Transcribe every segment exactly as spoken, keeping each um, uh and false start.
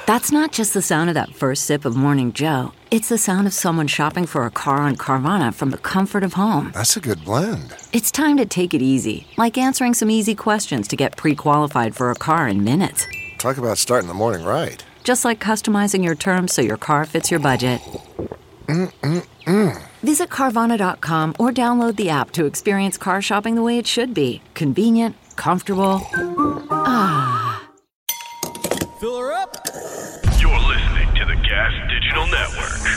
That's not just the sound of that first sip of Morning Joe. It's the sound of someone shopping for a car on Carvana from the comfort of home. That's a good blend. It's time to take it easy, like answering some easy questions to get pre-qualified for a car in minutes. Talk about starting the morning right. Just like customizing your terms so your car fits your budget. Mm-mm-mm. Visit Carvana dot com or download the app to experience car shopping the way it should be. Convenient, comfortable. Ah. Fill her up. You're listening to the Gas Digital Network.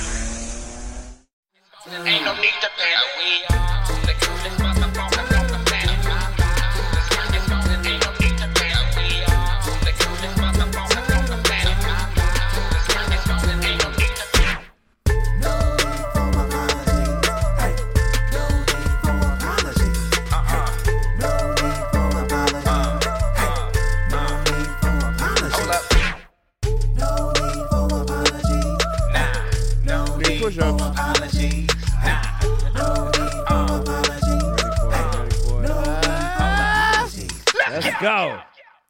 Ain't no need to pay. We are the coolest motherfuckers on the planet. This rock is rolling. Ain't no need to pay. We are the coolest motherfuckers on the planet. This rock is rolling. Ain't no need to pay. No need for apology. Hey, no need for apology. Uh-uh. No need for apology. Hey, no need for apology. Hold up. No need for apology. Nah, no need for apology. Let's go.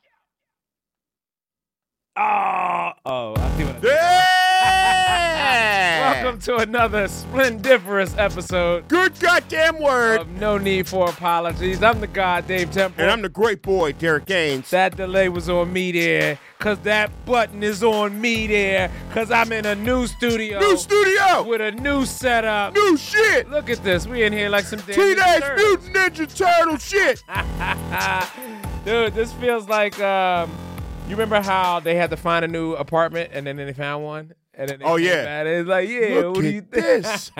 Oh, oh, I see what I did. Yeah! Welcome to another splendiferous episode Good goddamn word. of No Need for Apologies. I'm the God, Dave Temple. And I'm the great boy, Derek Gaines. That delay was on me there, because that button is on me there, because I'm in a new studio. New studio! With a new setup. New shit! Look at this. We in here like some damn Teenage Ninja Turtles. Mutant Ninja Turtle shit! Dude, this feels like, um, you remember how they had to find a new apartment and then they found one? And then they Oh, came yeah. back and It's like, yeah, Look what do at you think? this.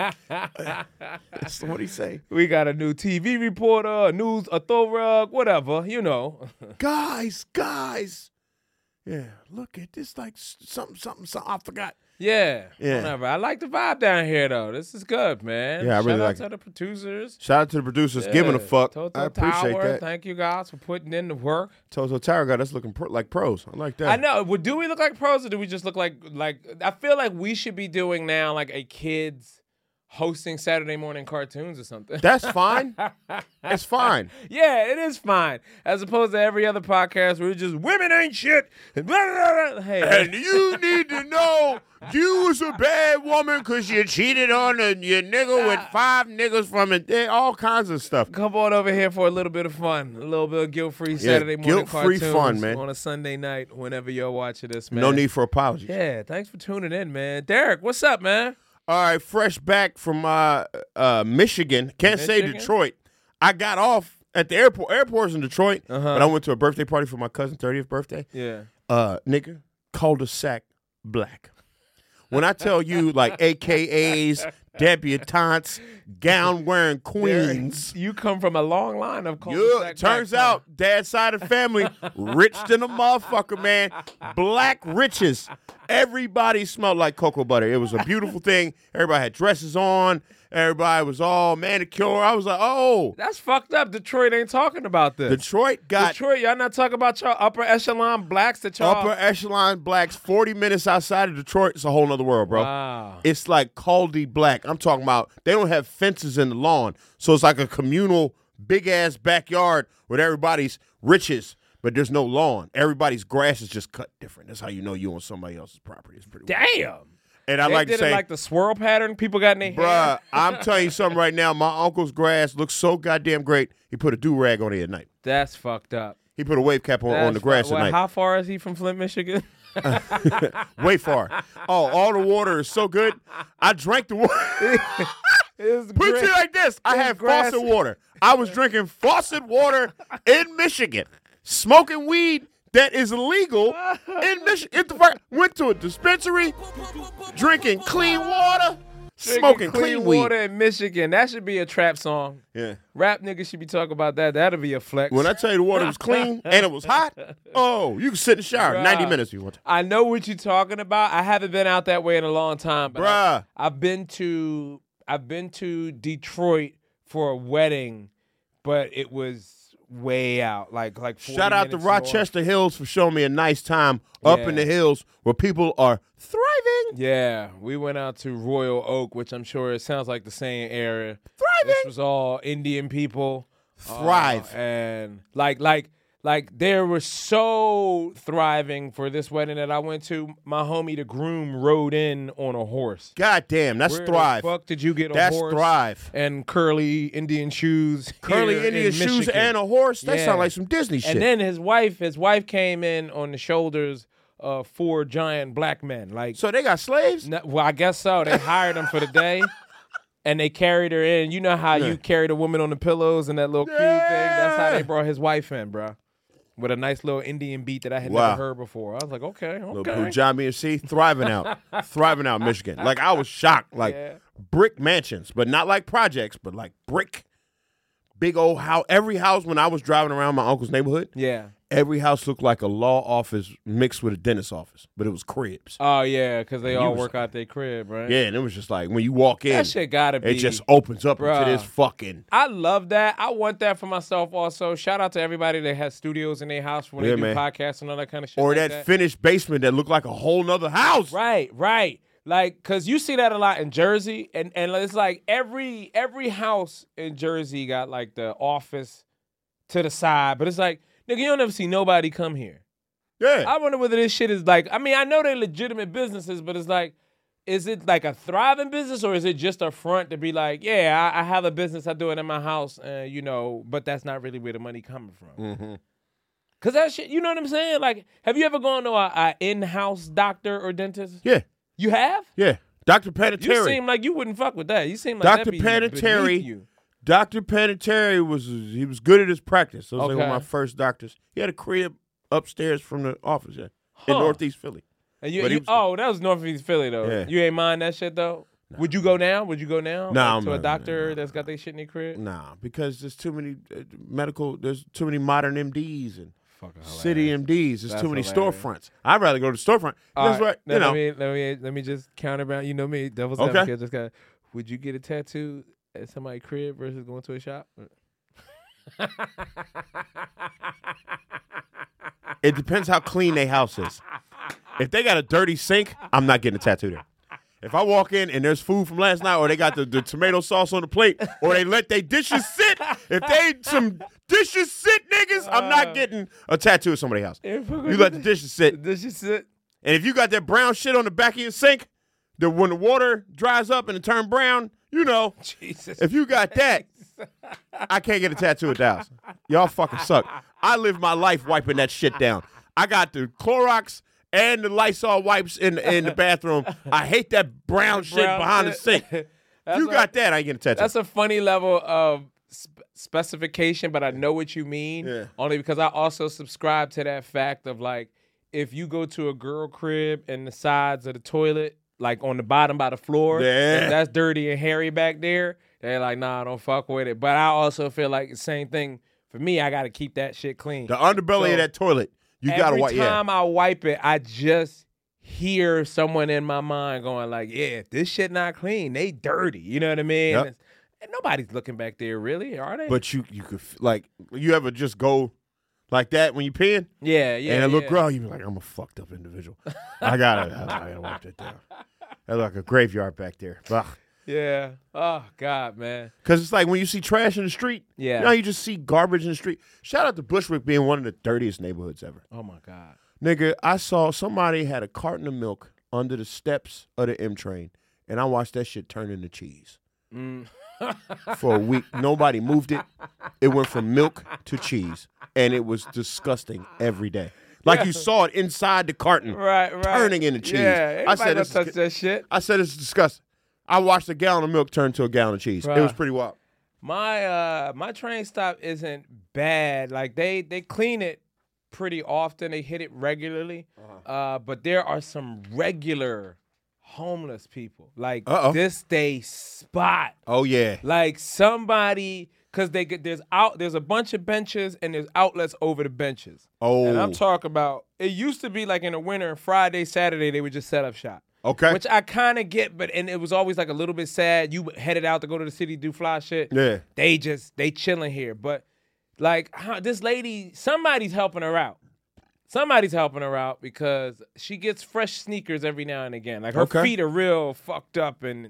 That's what he say. We got a new T V reporter, a news, a throw rug, whatever, you know. Guys, guys. Yeah, look at this like s- something, something, something. I forgot. Yeah, Yeah. whatever. I like the vibe down here, though. This is good, man. Yeah, I really Shout like out to it. the producers. Shout out to the producers giving a Yeah. fuck. Toto I appreciate Tower, that. Thank you guys for putting in the work. Toto Tower got us looking pro- like pros. I like that. I know. Well, do we look like pros or do we just look like like? I feel like we should be doing now like a kids hosting Saturday morning cartoons or something. That's fine. It's fine. Yeah, it is fine. As opposed to every other podcast where it's just women ain't shit. And blah, blah, blah. Hey, And you need to know you was a bad woman because you cheated on a, your nigga with five niggas from it. There, all kinds of stuff. come on over here for a little bit of fun, a little bit of guilt-free Saturday morning guilt-free cartoons fun, man. on a Sunday night. Whenever you're watching this, man. No need for apologies. Yeah, thanks for tuning in, man. Derek, what's up, man? All right, fresh back from uh, uh, Michigan. Can't say Michigan? Detroit. I got off at the airport. Airport's in Detroit, Uh-huh. but I went to a birthday party for my cousin's thirtieth birthday. Yeah. Uh, nigga, cul-de-sac black. When I tell you, like, A K As, debutantes, gown-wearing queens. You come from a long line of Yeah, cul-de-sac turns black out, dad's side of the family, rich than a motherfucker, man. Black riches. Everybody smelled like cocoa butter. It was a beautiful thing. Everybody had dresses on. Everybody was all manicure. I was like, oh. That's fucked up. Detroit ain't talking about this. Detroit got Detroit, y'all not talking about y'all upper echelon blacks that y'all. upper echelon blacks forty minutes outside of Detroit. It's a whole nother world, bro. Wow. It's like Caldy black. I'm talking about they don't have fences in the lawn. So it's like a communal, big-ass backyard with everybody's riches, but there's no lawn. Everybody's grass is just cut different. That's how you know you on somebody else's property. It's pretty weird. Damn. And I They like did to say, it like the swirl pattern people got in their hair. bruh, I'm telling you something right now. My uncle's grass looks so goddamn great. He put a do-rag on it at night. That's fucked up. He put a wave cap on, on That's the grass fu- at well, night. How far is he from Flint, Michigan? Way far. Oh, all the water is so good. I drank the water. It's Put great. it like this. I It's had grass- faucet water. I was drinking faucet water in Michigan, smoking weed that is illegal in Michigan. Went to a dispensary, drinking clean water, Drinking smoking clean, clean, weed. water in Michigan. That should be a trap song. Yeah. Rap niggas should be talking about that. That'll be a flex. When I tell you the water was clean and it was hot, oh, you can sit in the shower Bruh. ninety minutes if you want to. I know what you're talking about. I haven't been out that way in a long time, but I, Bruh. I've been to I've been to Detroit for a wedding, but it was way out, like like. forty Shout out to minutes north. Rochester Hills for showing me a nice time up in Yeah. the hills where people are thriving. Yeah, we went out to Royal Oak, which I'm sure it sounds like the same area. Thriving. This was all Indian people. Thrive. Uh, and like like Like, they were so thriving for this wedding that I went to. My homie, the groom, rode in on a horse. God damn, that's Where Thrive. the fuck did you get a That's horse? Thrive. And curly Indian shoes. Curly here Indian in shoes Michigan. and a horse? That Yeah. sound like some Disney shit. And then his wife, his wife came in on the shoulders of four giant black men. Like, so they got slaves? no, well, I guess so. They hired them for the day. And they carried her in. You know how Yeah. you carried a woman on the pillows and that little cube thing? That's how they brought his wife in, bro. With a nice little Indian beat that I had Wow. never heard before. I was like, okay, Little okay. Punjabi and C, thriving out. thriving out Michigan. Like, I was shocked. Like, Yeah. brick mansions, but not like projects, but like brick, big old house. Every house, when I was driving around my uncle's neighborhood, Yeah. every house looked like a law office mixed with a dentist office, but it was cribs. Oh, yeah, because they You all was work out their crib, right? Yeah, and it was just like, when you walk in, That shit gotta be. it just opens up Bruh. into this fucking... I love that. I want that for myself also. Shout out to everybody that has studios in their house when Yeah, they do man. podcasts and all that kind of shit. Or like that, that finished basement that looked like a whole nother house. Right, right. Like, cause you see that a lot in Jersey, and, and it's like every every house in Jersey got like the office to the side, but it's like, nigga, you don't ever see nobody come here. Yeah. I wonder whether this shit is like, I mean, I know they're legitimate businesses, but it's like, is it like a thriving business or is it just a front to be like, yeah, I, I have a business, I do it in my house, uh, you know, but that's not really where the money coming from. Mm-hmm. Cause that shit, you know what I'm saying? Like, have you ever gone to a, a in-house doctor or dentist? Yeah. You have? Yeah. Doctor You Panettiere. seem like you wouldn't fuck with that. You seem like Doctor that'd be Panettiere. beneath you. Doctor Panettiere was he was good at his practice. That was like one of Okay. my first doctors. He had a crib upstairs from the office, yeah, in Huh. Northeast Philly. And you, But he you- was- oh, that was Northeast Philly though. Yeah. You ain't mind that shit though. Would you go now? Would you go now? Nah, Like, I'm to a not- doctor nah, that's got their shit in their crib. Nah, because there's too many uh, medical. There's too many modern M Ds and Fucking city M Ds. There's That's too many hilarious. storefronts. I'd rather go to the storefront. All That's right, what now you know. Let me, let me let me just counterbalance. You know me, devil's Okay. advocate. Just got. Would you get a tattoo at somebody's crib versus going to a shop? It depends how clean their house is. If they got a dirty sink, I'm not getting a tattoo there. If I walk in and there's food from last night, or they got the, the tomato sauce on the plate, or they let their dishes sit, if they some dishes sit, niggas, I'm not getting a tattoo at somebody's house. You let the dishes sit. This is it. And if you got that brown shit on the back of your sink, that when the water dries up and it turn brown, you know, Jesus. if you got that, I can't get a tattoo at the house. Y'all fucking suck. I live my life wiping that shit down. I got the Clorox and the Lysol wipes in the, in the bathroom. I hate that brown shit Brown behind the shit. sink. If That's you a- got that, I ain't getting a tattoo. That's a funny level of sp- specification, but I know what you mean. Yeah. Only because I also subscribe to that fact of like, if you go to a girl crib and the sides of the toilet, like on the bottom by the floor, Yeah. if that's dirty and hairy back there, they're like, nah, don't fuck with it. But I also feel like the same thing for me. I got to keep that shit clean. the underbelly So, of that toilet. You gotta Every wipe. Yeah. time I wipe it, I just hear someone in my mind going like, yeah, if this shit not clean, they dirty. You know what I mean? Yep. And, it's- and nobody's looking back there, really, are they? But you you could f- like you ever just go like that when you peeing? yeah, yeah. and a little yeah. girl, you be like, I'm a fucked up individual. I gotta, I gotta wipe that down. That's like a graveyard back there. Ugh. Yeah. Oh God, man. Cause it's like when you see trash in the street, Yeah. you know, you just see garbage in the street. Shout out to Bushwick being one of the dirtiest neighborhoods ever. Oh my God. Nigga, I saw somebody had a carton of milk under the steps of the M train, and I watched that shit turn into cheese. Mm. For a week, nobody moved it. It went from milk to cheese, and it was disgusting every day. Like you saw it inside the carton, Right, right. turning into cheese. Yeah. I I said, said, this touch is, that shit. I said it's disgusting. I watched a gallon of milk turn to a gallon of cheese. It was Bruh. pretty wild. My uh my train stop isn't bad. Like they they clean it pretty often. They hit it regularly. Uh-huh. Uh but there are some regular homeless people. Like Uh-oh. this they spot. Oh yeah. Like somebody cuz they get there's out there's a bunch of benches and there's outlets over the benches. Oh. And I'm talking about it used to be like in the winter, Friday, Saturday they would just set up shop. Okay. Which I kind of get, but and it was always like a little bit sad. You headed out to go to the city, do fly shit. Yeah. They just they chilling here, but like huh, this lady, somebody's helping her out. Somebody's helping her out because she gets fresh sneakers every now and again. Like her Okay. feet are real fucked up and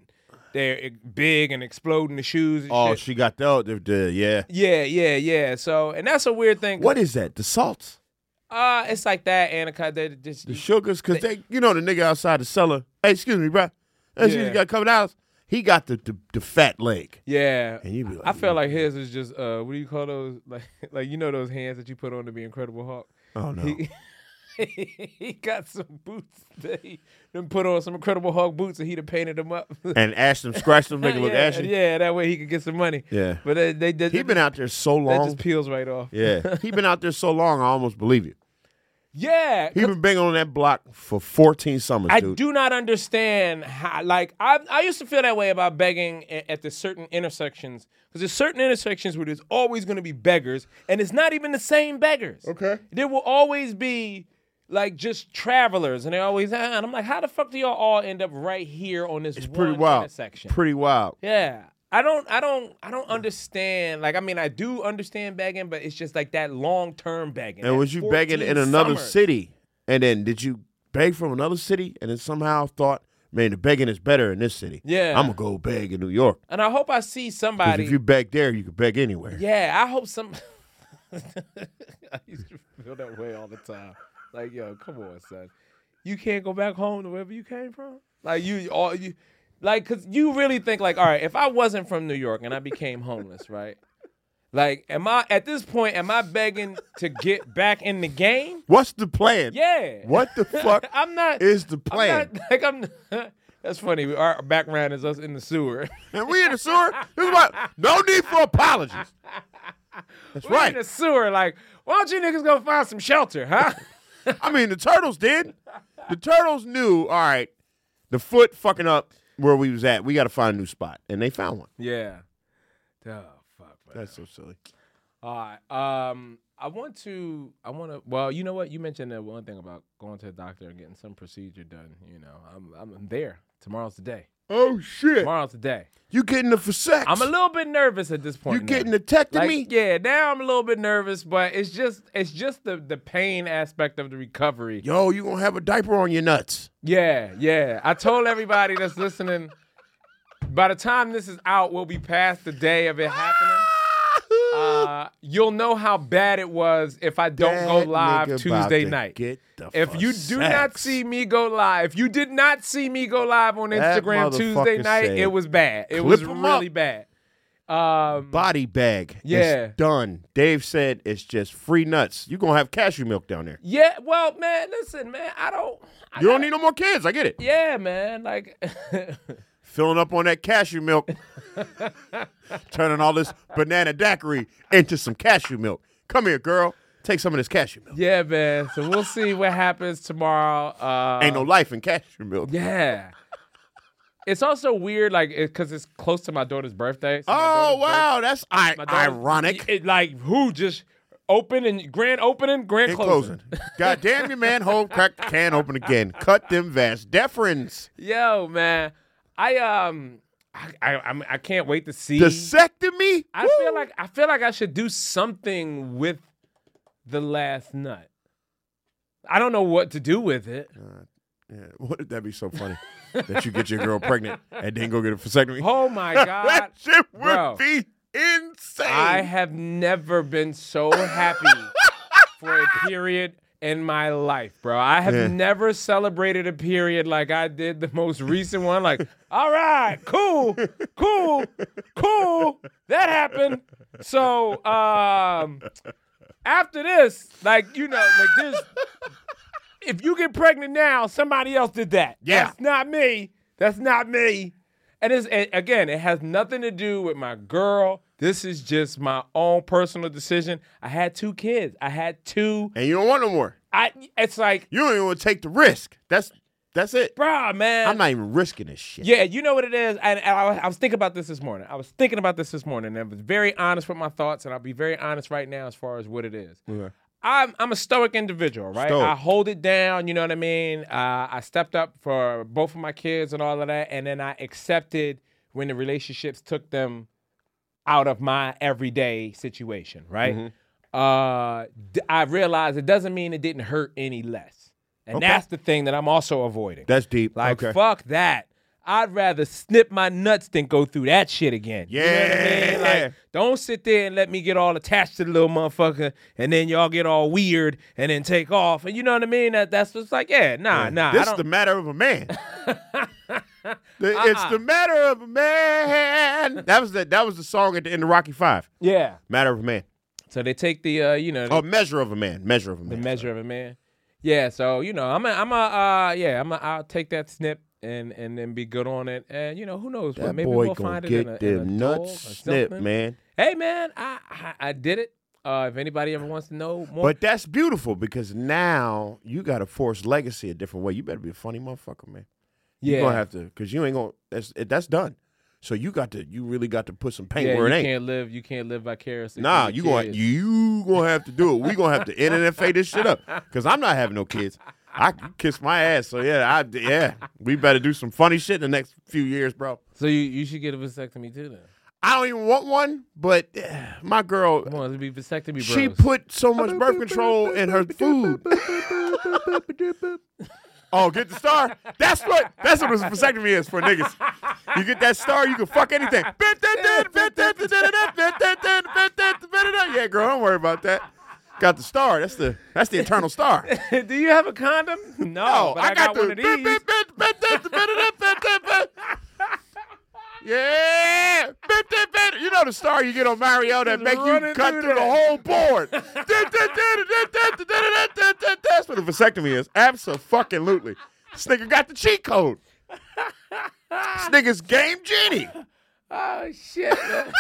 they're big and exploding the shoes and Oh, shit. she got the, the, the yeah. Yeah, yeah, yeah. So, and that's a weird thing. What is that? The salts? Uh, it's like that, Anaconda. They just The sugars? Because they, you know, the nigga outside the cellar. Hey, excuse me, bro. Excuse Yeah. me, got coming out. He got the, the the fat leg. yeah. And you be like, I feel like his is just uh, what do you call those? Like, like you know those hands that you put on to be Incredible Hulk. oh no. He, he got some boots that he done put on some Incredible Hulk boots and he'd have painted them up. And ash them, scratch them, make it look yeah, ashy. yeah, that way he could get some money. Yeah. But they, they, they He been out there so that long. just peels right off. Yeah. He been out there so long, I almost believe you. Yeah, He been banging on that block for fourteen summers, I dude. do not understand how. Like I, I used to feel that way about begging a- at the certain intersections because there's certain intersections where there's always going to be beggars, and it's not even the same beggars. Okay. There will always be like just travelers, and they always. Ah, and I'm like, how the fuck do y'all all end up right here on this It's one pretty wild. intersection? Pretty wild. Yeah. I don't I don't I don't understand. Like I mean I do understand begging, but it's just like that long term begging. And that was you begging in fourteen another summers. city? And then did you beg from another city and then somehow thought, man, the begging is better in this city. Yeah. I'm going to go beg in New York. And I hope I see Because somebody. if you beg there, you can beg anywhere. Yeah, I hope some. I used to feel that way all the time. Like, yo, come on, son. You can't go back home to wherever you came from. Like you, all you, like, cause you really think like, all right, if I wasn't from New York and I became homeless, right? Like, am I at this point? Am I begging to get back in the game? What's the plan? Yeah. What the fuck I'm not. is the I'm plan? not, like I'm. That's funny. Our background is us in the sewer. And we in the sewer? This is what, no need for apologies. That's We're right. in the sewer. Like, why don't you niggas go find some shelter, huh? I mean, the turtles did. The turtles knew, all right, the foot fucking up where we was at. We got to find a new spot. And they found one. Yeah. Oh fuck. Man. That's so silly. All right. Um, I want to. I want to. Well, you know what? You mentioned that one thing about going to the doctor and getting some procedure done. You know, I'm. I'm there. Tomorrow's the day. Oh, shit. Tomorrow's the day. You getting the for sex. I'm a little bit nervous at this point. You now. getting the tectomy? Like, yeah, now I'm a little bit nervous, but it's just it's just the the pain aspect of the recovery. Yo, you gonna have a diaper on your nuts. Yeah, yeah. I told everybody that's listening, by the time this is out, we'll be past the day of it happening. Uh, you'll know how bad it was if I don't That go live nigga about Tuesday to night. get the If for you do not sex. see me go live, if you did not see me go live on That Instagram Tuesday motherfucker night, said, it was bad. It "Clip was him really up." bad. Um, Body bag. Yeah. It's done. Dave said it's just free nuts. You gonna have cashew milk down there. yeah, well, man, listen, man, I don't. I You don't got- need no more kids. I get it. Yeah, man, like. Filling up on that cashew milk. Turning all this banana daiquiri into some cashew milk. Come here, girl. Take some of this cashew milk. Yeah, man. So we'll see what happens tomorrow. Uh, Ain't no life in cashew milk. Yeah. It's also weird, like, because it's close to my daughter's birthday. so my Oh, daughter's wow. That's I- birth- my daughter's- ironic. It, like, who just open and grand opening, grand And closing. closing. God damn you, man. Hold, crack the can open again. Cut them vas deferens. Yo, man. I, um, I, I, I'm- I can't wait to see. Vasectomy? I feel like I feel like I should do something with the last nut. I don't know what to do with it. Yeah, wouldn't that be so funny? That you get your girl pregnant and then go get a vasectomy? Oh my god. that shit would Bro. be insane. I have never been so happy for a period in my life, bro. I have Yeah. never celebrated a period like I did the most recent one. Like, all right, cool, cool, cool. That happened. So, um, after this, like, you know, like this, if you get pregnant now, somebody else did that. Yeah. That's not me. That's not me. And it's, and again, it has nothing to do with my girl. This is just my own personal decision. I had two kids. I had two. And you don't want no more. I. It's like, You don't even want to take the risk. That's that's it. bruh, man. I'm not even risking this shit. Yeah, you know what it is. And, and I, was- I was thinking about this this morning. I was thinking about this this morning. And I was very honest with my thoughts. And I'll be very honest right now as far as what it is. Okay. I'm I'm a stoic individual, right? Stoic. I hold it down, you know what I mean? Uh, I stepped up for both of my kids and all of that, and then I accepted when the relationships took them out of my everyday situation, right? Mm-hmm. Uh, d- I realized it doesn't mean it didn't hurt any less, and Okay. that's the thing that I'm also avoiding. That's deep. Like, okay. fuck that. I'd rather snip my nuts than go through that shit again. You know what I mean? Yeah. Like, don't sit there and let me get all attached to the little motherfucker, and then y'all get all weird and then take off. And you know what I mean? That that's just like, yeah, nah, nah. I This is don't, the matter of a man. The- It's the matter of a man. That was the that was the song at the end of Rocky Five. yeah. Matter of a man. So they take the, uh, you know, Oh, measure of a man. Measure of a the man. measure of a man. Yeah. So you know, I'm a, I'm a, uh, yeah, I'm a, I'll take that snip and and then be good on it. And you know, who knows? That what, maybe boy we'll gonna find it get in a, in a them dog nuts or snipped, something. man. Hey, man, I, I I did it. Uh, if anybody ever wants to know more, But that's beautiful because now you got to force legacy a different way. You better be a funny motherfucker, man. yeah, You're gonna have to, because you ain't gonna. That's that's done. So you got to. You really got to put some paint yeah, where you it ain't. can't live, you can't live vicariously. Nah, through you your going kids. you gonna have to do it. We gonna have to N F A this shit up because I'm not having no kids. I can kiss my ass. So yeah, I yeah. We better do some funny shit in the next few years, bro. So you you should get a vasectomy too then. I don't even want one, but eh, my girl, Come on, let's be vasectomy bros. she put so much birth control in her food. Oh, get the star. That's what. That's what a vasectomy is for niggas. You get that star, you can fuck anything. Yeah, girl, don't worry about that. Got the star. That's the that's the eternal star. Do you have a condom? No, Oh, but I, got, the one of these. Yeah, you know the star you get on Mario that Just make you running cut through through the that. whole board. That's what a vasectomy is. Absolutely. This nigga got the cheat code. This nigga's Game Genie. Oh shit. man.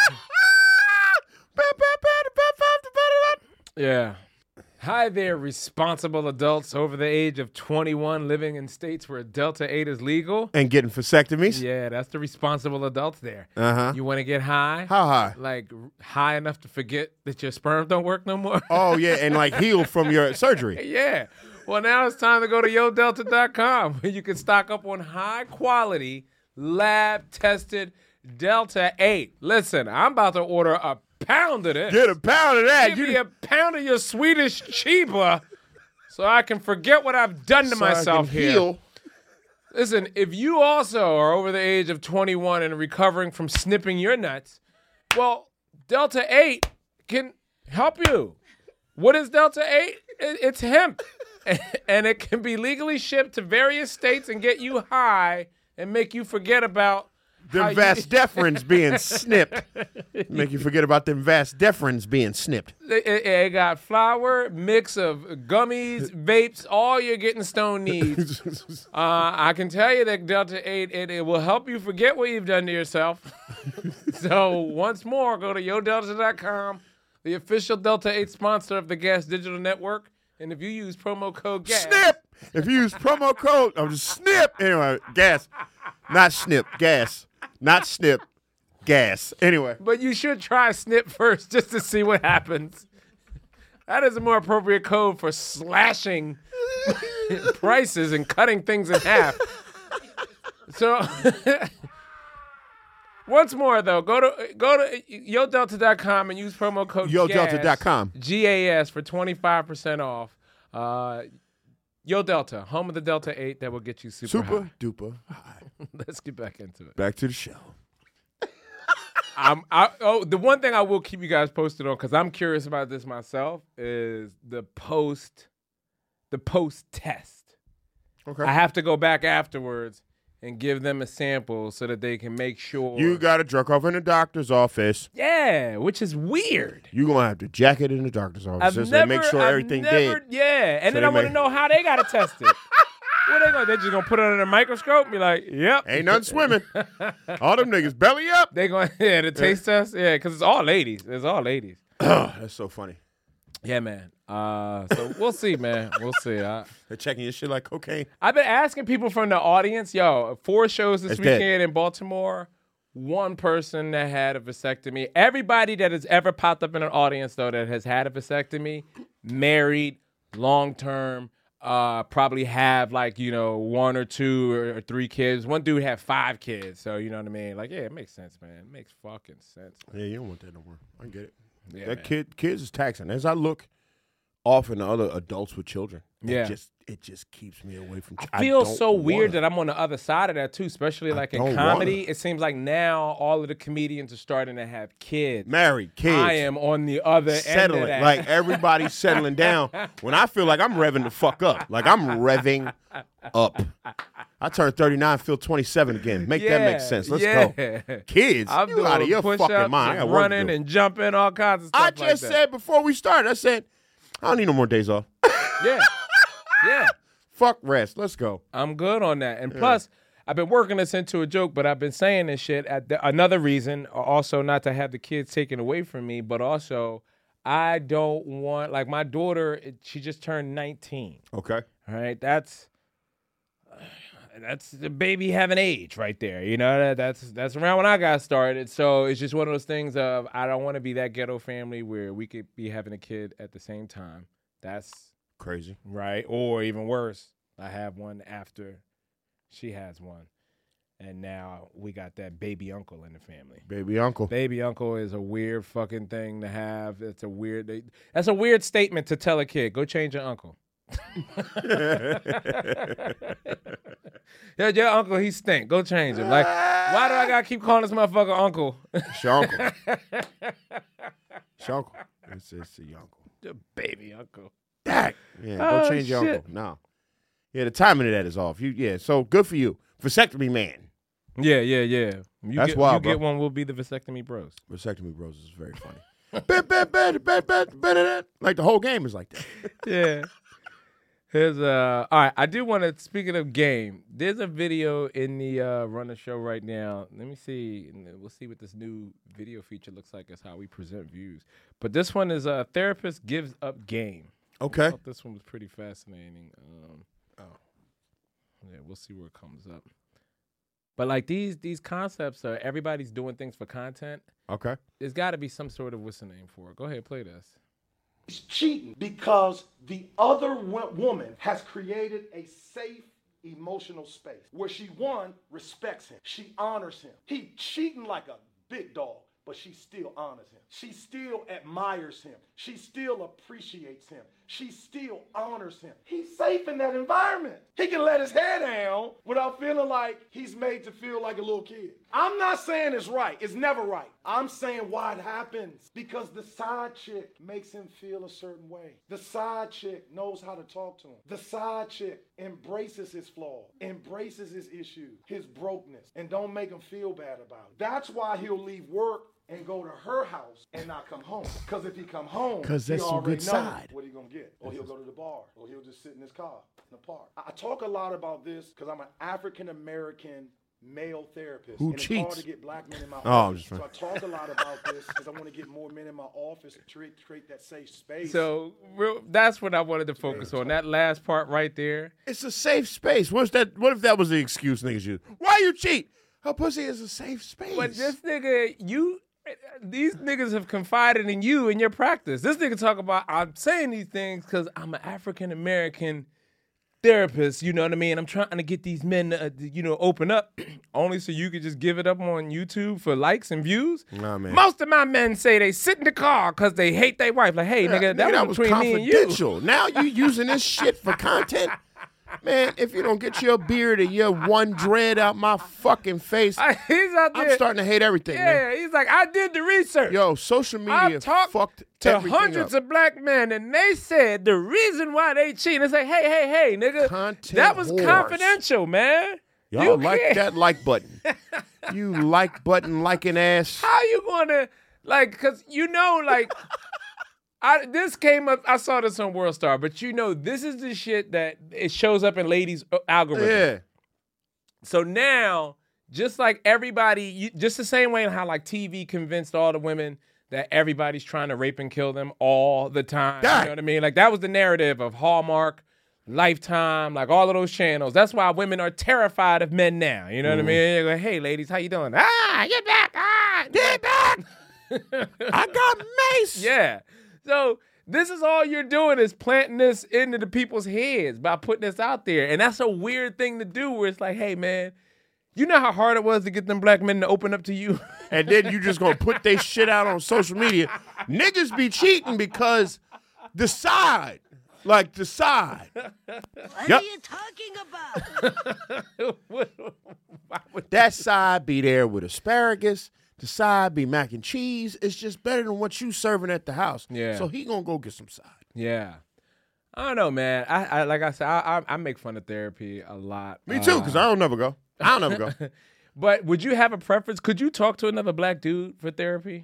Yeah. Hi there, responsible adults over the age of twenty-one living in states where Delta eight is legal. And getting vasectomies. Yeah, that's the responsible adults there. Uh-huh. You want to get high? How high? Like r- high enough to forget that your sperm don't work no more? Oh, yeah, and like heal from your surgery. Yeah. Well, now it's time to go to yo delta dot com where you can stock up on high quality, lab tested Delta eight. Listen, I'm about to order a pound of this. Get a pound of that. Give You me a pound of your Swedish Chiba so I can forget what I've done to so I myself can here. heal. Listen, if you also are over the age of twenty-one and recovering from snipping your nuts, well, Delta eight can help you. What is Delta eight? It- It's hemp. And it can be legally shipped to various states and get you high and make you forget about how Them you- vas deferens being snipped. Make you forget about them vas deferens being snipped. It, it- it got flour, mix of gummies, vapes, all your getting stoned needs. Uh, I can tell you that Delta eight, it, it will help you forget what you've done to yourself. So once more, go to yo delta dot com, the official Delta eight sponsor of the Gas Digital Network. And if you use promo code GAS, Snip. If you use promo code, I'm just snip. Anyway, gas. Not snip, gas. Not snip, gas. Anyway. but you should try Snip first just to see what happens. That is a more appropriate code for slashing prices and cutting things in half. So, once more though, go to go to yo delta dot com and use promo code yo delta dot com. G A S for twenty-five percent off. Uh, Yo Delta, home of the Delta eight that will get you super, Super high. duper. Let's get back into it. Back to the show. I'm, I, oh, the one thing I will keep you guys posted on, because I'm curious about this myself, is the post, the post test. Okay. I have to go back afterwards and give them a sample so that they can make sure. You got to jerk off in the doctor's office. yeah, which is weird. You're going to have to jack it in the doctor's office I've just never, to make sure I've everything never, dead. Yeah, and So then I they want to make- know how they got to test it. What they gonna? They just gonna put it under a microscope? And be like, yep, Ain't nothing swimming. All them niggas belly up. They going, yeah, the taste test, yeah, because it's all ladies. It's all ladies. That's so funny. Yeah, man. Uh, so we'll see, man. We'll see. I, They're checking your shit like cocaine. I've been asking people from the audience, yo, four shows this It's weekend dead. in Baltimore. One person that had a vasectomy. Everybody that has ever popped up in an audience, though, that has had a vasectomy, married, long term, uh, probably have like, you know, one or two or, or three kids. One dude had five kids. So, you know what I mean? Like, yeah, it makes sense, man. It makes fucking sense. Man. Yeah, you don't want that no more. I get it. Yeah, that man. kid, kids is taxing. As I look often to other adults with children. Yeah. It just it just keeps me away from. Ch- I feel don't so weird wanna. that I'm on the other side of that too, especially like in don't comedy. wanna. It seems like now all of the comedians are starting to have kids. Married kids. I am on the other end settling. of that. Like everybody's settling down. When I feel like I'm revving the fuck up. Like I'm revving up. I turned thirty-nine, feel twenty-seven again. Make that make Yeah, sense. Let's yeah. go. Kids, I'm you doing out of your push-ups fucking mind. I and got work to running do. and jumping, all kinds of stuff I like just that. said before we started, I said, I don't need no more days off. Yeah, yeah. Fuck rest. Let's go. I'm good on that. And plus, I've been working this into a joke, but I've been saying this shit. At the, another reason, also not to have the kids taken away from me, but also I don't want, like my daughter, it- she just turned nineteen. Okay. All right, that's that's the baby having age right there. You know, that, that's that's around when I got started. So it's just one of those things of I don't want to be that ghetto family where we could be having a kid at the same time. That's Crazy. right. Or even worse, I have one after she has one. And now we got that baby uncle in the family. Baby uncle. Baby uncle is a weird fucking thing to have. It's a weird that's a weird statement to tell a kid. Go change your uncle. Yeah, your uncle, he stink. Go change him. Like, why do I gotta keep calling this motherfucker uncle? It's your uncle. It's your uncle. It's, it's your uncle. The baby uncle. Dak. Yeah, go Oh, change your shit. uncle. No. Yeah, the timing of that is off. You yeah, so good for you. Vasectomy man. Yeah, yeah, yeah. You That's get, wild, you get bro. one, we'll be the vasectomy bros. Vasectomy bros is very funny. bet, bet, bet, bet, bet, bet, bet. Like the whole game is like that. Yeah. Here's uh all right, I do want to, speaking of game, there's a video in the uh Run the Show right now. Let me see, and then we'll see what this new video feature looks like as how we present views. But this one is a uh, therapist gives up game. I Okay. thought this one was pretty fascinating. Um, oh, yeah, we'll see where it comes up. But like these these concepts are, everybody's doing things for content. Okay. There's got to be some sort of, what's the name for it? Go ahead, play this. He's cheating because the other wo- woman has created a safe emotional space where she, one, respects him. She honors him. He cheating like a big dog, but she still honors him. She still admires him. She still appreciates him. She still honors him. He's safe in that environment. He can let his hair down without feeling like he's made to feel like a little kid. I'm not saying it's right. It's never right. I'm saying why it happens. Because the side chick makes him feel a certain way. The side chick knows how to talk to him. The side chick embraces his flaws, embraces his issues, his brokenness, and don't make him feel bad about it. That's why he'll leave work and go to her house and not come home. Because if he come home, 'Cause he that's some already good know side. what he gonna get. Or he'll go to the bar. Or he'll just sit in his car in the park. I I talk a lot about this because I'm an African-American male therapist. Who and it's hard cheats? to get black men in my Oh, I'm office. just So I talk a lot about this because I want to get more men in my office to create, create that safe space. So real, that's what I wanted to focus on. That last part right there. It's a safe space. What's that? What if that was the excuse niggas use? Why you cheat? Her pussy is a safe space. But this nigga, you, these niggas have confided in you in your practice. This nigga talk about, I'm saying these things because I'm an African American therapist, you know what I mean? I'm trying to get these men to, uh, you know, open up only so you could just give it up on YouTube for likes and views. Nah, man. Most of my men say they sit in the car because they hate their wife. Like, hey, nigga, that, was between me and you. confidential. Now you using this shit for content? Man, if you don't get your beard and your one dread out my fucking face, I- he's out there. I'm starting to hate everything, man. Yeah, he's like, I did the research. Yo, social media I've talked fucked to everything hundreds up. of black men, and they said the reason why they cheat. It's like, hey, hey, hey, nigga, Content that was whores. confidential, man. Y'all You like can't- that like button. You like button liking ass. How you gonna like? Cause you know, like, I this came up. I saw this on World Star, but you know, this is the shit that it shows up in ladies' algorithm. Yeah. So now, just like everybody, you, just the same way how like T V convinced all the women that everybody's trying to rape and kill them all the time. Right. You know what I mean? Like that was the narrative of Hallmark, Lifetime, like all of those channels. That's why women are terrified of men now. You know what I mean? They're like, hey, ladies, how you doing? Ah, get back! Ah, get back! I got mace. Yeah. So this is all you're doing is planting this into the people's heads by putting this out there. And that's a weird thing to do where it's like, hey, man, you know how hard it was to get them black men to open up to you? And then you just gonna put they shit out on social media. Niggas be cheating because Decide. Like, decide. What Yep. are you talking about? That side be there with asparagus. The side be mac and cheese. It's just better than what you serving at the house. Yeah. So he gonna go get some side. Yeah. I don't know, man. I, I like I said, I, I I make fun of therapy a lot. Me too, because I don't never go. I don't never go. But would you have a preference? Could you talk to another black dude for therapy?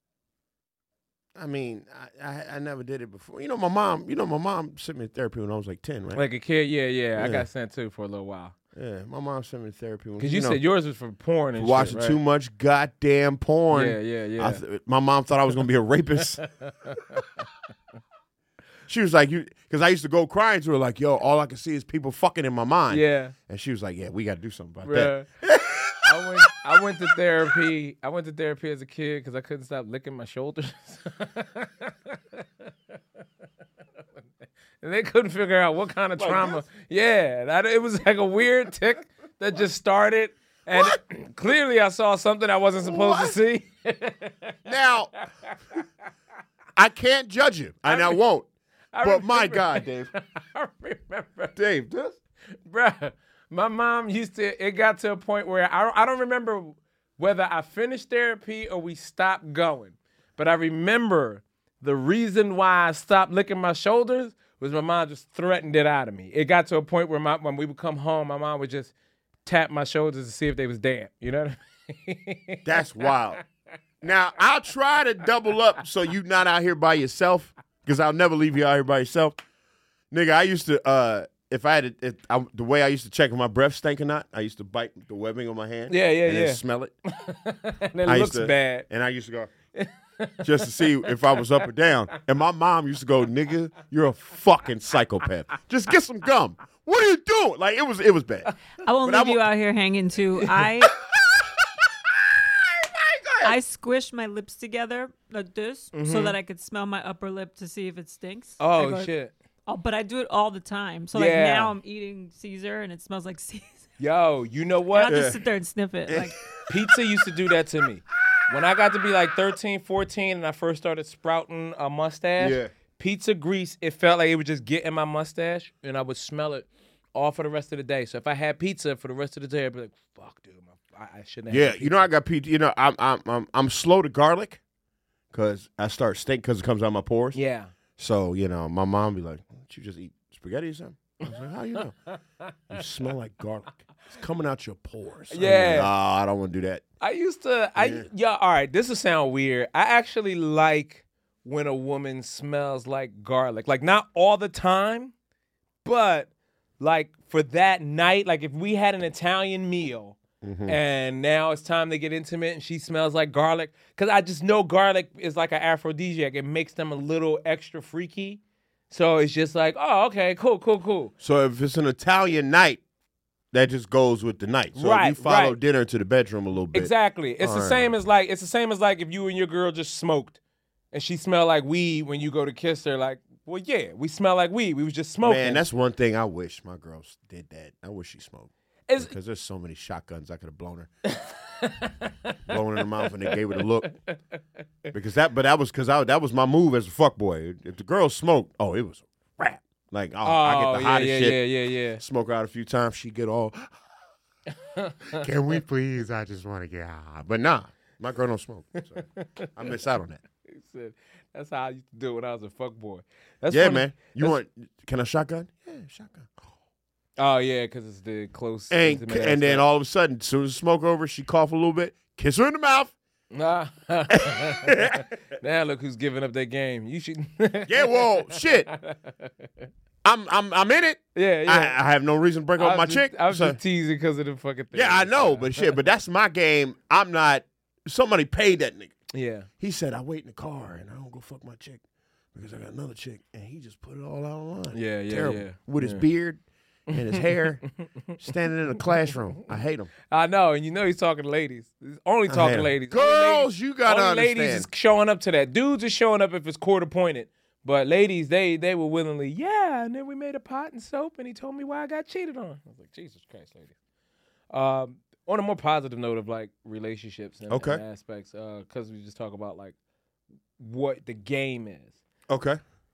I mean, I, I I never did it before. You know, my mom. You know, my mom sent me to therapy when I was like ten, right? Like a kid? Yeah, yeah. I Yeah. got sent too for a little while. Yeah, my mom sent me to therapy when Because you, know, said yours was for porn and watching shit, right? too much goddamn porn. Yeah, yeah, yeah. I th- my mom thought I was gonna be a rapist. She was like, "You," because I used to go crying to her, like, "Yo, all I can see is people fucking in my mind." Yeah. And she was like, "Yeah, we got to do something about Bruh. that." I went. I went to therapy. I went to therapy as a kid because I couldn't stop licking my shoulders, and they couldn't figure out what kind of trauma. Yeah, that, it was like a weird tick that just started, and clearly I saw something I wasn't supposed What? to see. Now, I can't judge him, and I won't. I But my remember- God, Dave, I remember. Dave, this. Bruh, my mom used to, it got to a point where I don't, I don't remember whether I finished therapy or we stopped going. But I remember the reason why I stopped licking my shoulders was my mom just threatened it out of me. It got to a point where my, when we would come home, my mom would just tap my shoulders to see if they was damp. You know what I mean? That's wild. Now, I'll try to double up so you not out here by yourself, because I'll never leave you out here by yourself. Nigga, I used to, uh, if I had, to, if I, the way I used to check if my breath stank or not, I used to bite the webbing on my hand. Yeah, yeah, and then yeah. smell it. And it I looks used to, bad. And I used to go, just to see if I was up or down. And my mom used to go, "Nigga, you're a fucking psychopath. Just get some gum. What are you doing?" Like, it was, it was bad. I won't But leave I'm- you out here hanging too. I I squish my lips together like this so that I could smell my upper lip to see if it stinks. I Oh, go- shit. Oh, but I do it all the time. So like Yeah. now I'm eating Caesar and it smells like Caesar. Yo, you know And what? I'll just sit there and sniff it. Like Pizza used to do that to me. When I got to be like thirteen, fourteen, and I first started sprouting a mustache, Yeah. pizza grease, it felt like it would just get in my mustache, and I would smell it all for the rest of the day. So if I had pizza for the rest of the day, I'd be like, fuck, dude, my, I, I shouldn't have Yeah, had you know I got pizza. You know I'm I'm I'm, I'm slow to garlic, cause I start stink because it comes out my pores. Yeah. So you know my mom be like, "Don't you just eat spaghetti or something?" I was like, "How you know? You smell like garlic. It's coming out your pores." I'm like, Yeah. "Nah, I don't want to do that." I used to, I Yeah. yeah. All right, this will sound weird. I actually like when a woman smells like garlic. Like not all the time, but like for that night, like if we had an Italian meal Mm-hmm. and now it's time to get intimate and she smells like garlic, because I just know garlic is like an aphrodisiac. It makes them a little extra freaky. So it's just like, oh, okay, cool, cool, cool. So if it's an Italian night, that just goes with the night. So Right, if you follow right. dinner to the bedroom a little bit. Exactly. It's the All same right. as like it's the same as like if you and your girl just smoked and she smelled like weed when you go to kiss her. Like, well, yeah, we smell like weed. We was just smoking. Man, that's one thing I wish my girl did that. I wish she smoked. It's- Because there's so many shotguns I could have blown her. blown in the mouth and they gave her the look. Because that, but that was because I that was my move as a fuckboy. If the girl smoked, oh, it was a rap. Like, oh, I get the yeah, hottest yeah, shit. yeah, yeah, yeah. Smoke her out a few times, she get all. Can we please? I just want to get high. But nah, my girl don't smoke. So I miss out on that. He said, that's how I used to do it when I was a fuckboy. That's Yeah, funny. man. You That's- want? Can I shotgun? Yeah, shotgun. Oh yeah, because it's the close. And intimate and then aspect. all of a sudden, as soon as the smoke over, she cough a little bit, kiss her in the mouth. Nah. Now look who's giving up their game. You should. Yeah, well, shit. I'm I'm I'm in it. Yeah, yeah. I, I have no reason to break up I my was just- chick. I was so- just teasing because of the fucking thing. yeah, I know, but shit, but that's my game. I'm not. Somebody paid that nigga. Yeah. He said I wait in the car and I don't go fuck my chick because I got another chick, and he just put it all out online. Yeah, yeah, Terrible. yeah. With his Yeah. beard and his hair, standing in a classroom. I hate him. I know, and you know he's talking to ladies. He's only I talking hate 'em. ladies. Girls, Only ladies, you gotta only ladies understand. is showing up to that. Dudes are showing up if it's court appointed. But ladies, they they were willingly, yeah, and then we made a pot and soap, and he told me why I got cheated on. I was like, Jesus Christ, ladies. Um, on a more positive note of like relationships and, Okay. and aspects, because we just talk about like what the game is. Okay.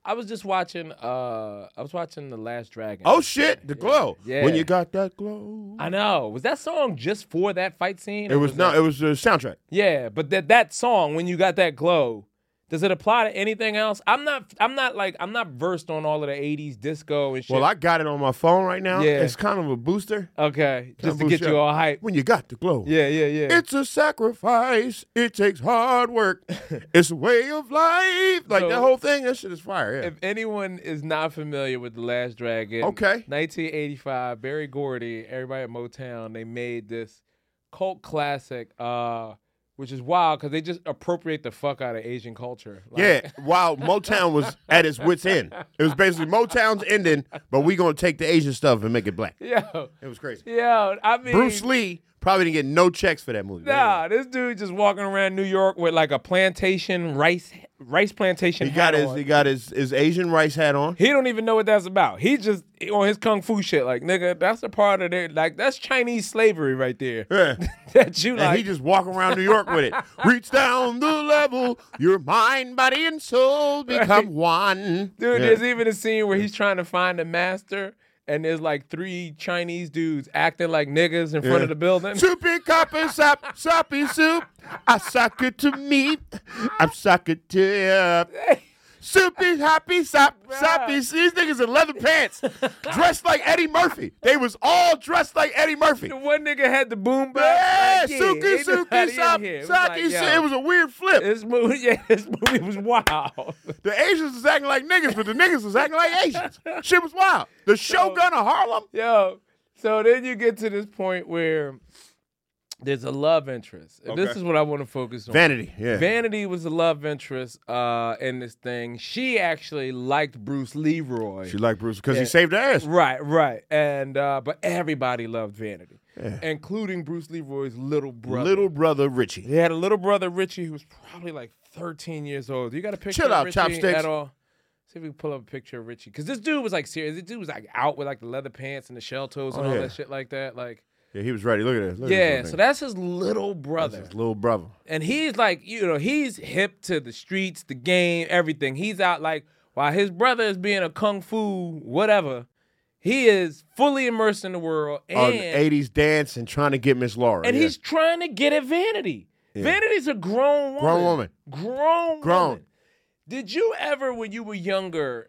I was just watching. Uh, I was watching The Last Dragon. Oh shit, the glow. Yeah. When you got that glow. I know. Was that song just for that fight scene? It or was no. that- It was the soundtrack. Yeah, but that that song, When You Got That Glow, does it apply to anything else? I'm not. I'm not like. I'm not versed on all of the eighties disco and shit. Well, I got it on my phone right now. Yeah. It's kind of a booster. okay, just to Kinda get boost you up. all hype. When you got the glow. Yeah, yeah, yeah. It's a sacrifice. It takes hard work. It's a way of life. Like So- that whole thing. That shit is fire. Yeah. If anyone is not familiar with The Last Dragon, Okay. nineteen eighty-five, Barry Gordy, everybody at Motown, they made this cult classic, uh, which is wild because they just appropriate the fuck out of Asian culture. Like- Yeah, while Motown was at its wit's end. It was basically Motown's ending, but we gonna take the Asian stuff and make it black. Yo, It was crazy. yo, I mean, Bruce Lee probably didn't get no checks for that movie. Nah, this dude just walking around New York with like a plantation rice rice plantation. He got hat his on. he got his, his Asian rice hat on. He don't even know what that's about. He just on his kung fu shit. Like nigga, that's a part of it. Like that's Chinese slavery right there. Yeah. that you And like. he just walk around New York with it. Reach down the level, your mind, body, and soul become one. Dude, Yeah. there's even a scene where he's trying to find a master, and there's like three Chinese dudes acting like niggas in front Yeah. of the building. Soupy copper sop, soppy soup. I suck it to meat. I suck it to you. Soupy, happy, sop, soppy. These niggas in leather pants, dressed like Eddie Murphy. They was all dressed like Eddie Murphy. The one nigga had the boom box. Yeah, like, yeah, Suki, ain't Suki, nobody in Sop, here. It was Saki, like, yo, it was a weird flip. This movie, yeah, this movie was wild. The Asians was acting like niggas, but the niggas was acting like Asians. Shit was wild. The Shogun of Harlem. Yo, so then you get to this point where there's a love interest. And This Okay. is what I want to focus on. Vanity, yeah. Vanity was the love interest uh, in this thing. She actually liked Bruce Leroy. She liked Bruce because Yeah. he saved her ass. Right, right. And uh, but everybody loved Vanity, including Bruce Leroy's little brother. Little brother Richie. He had a little brother Richie who was probably like thirteen years old. You got a picture Chill of out, Richie chopsticks. at all? See if we can pull up a picture of Richie. Because this dude was like serious. This dude was like out with like the leather pants and the shell toes and Oh, all yeah. that shit like that. Like, Yeah, he was ready. Look at this. Look at yeah, this so that's his little brother. That's his little brother. And he's like, you know, he's hip to the streets, the game, everything. He's out like, while his brother is being a kung fu whatever, he is fully immersed in the world. And, On eighties dance and trying to get Miss Laura. and yeah. he's trying to get at Vanity. Yeah. Vanity's a grown woman. Grown woman. Grown Grown. woman. Did you ever, when you were younger,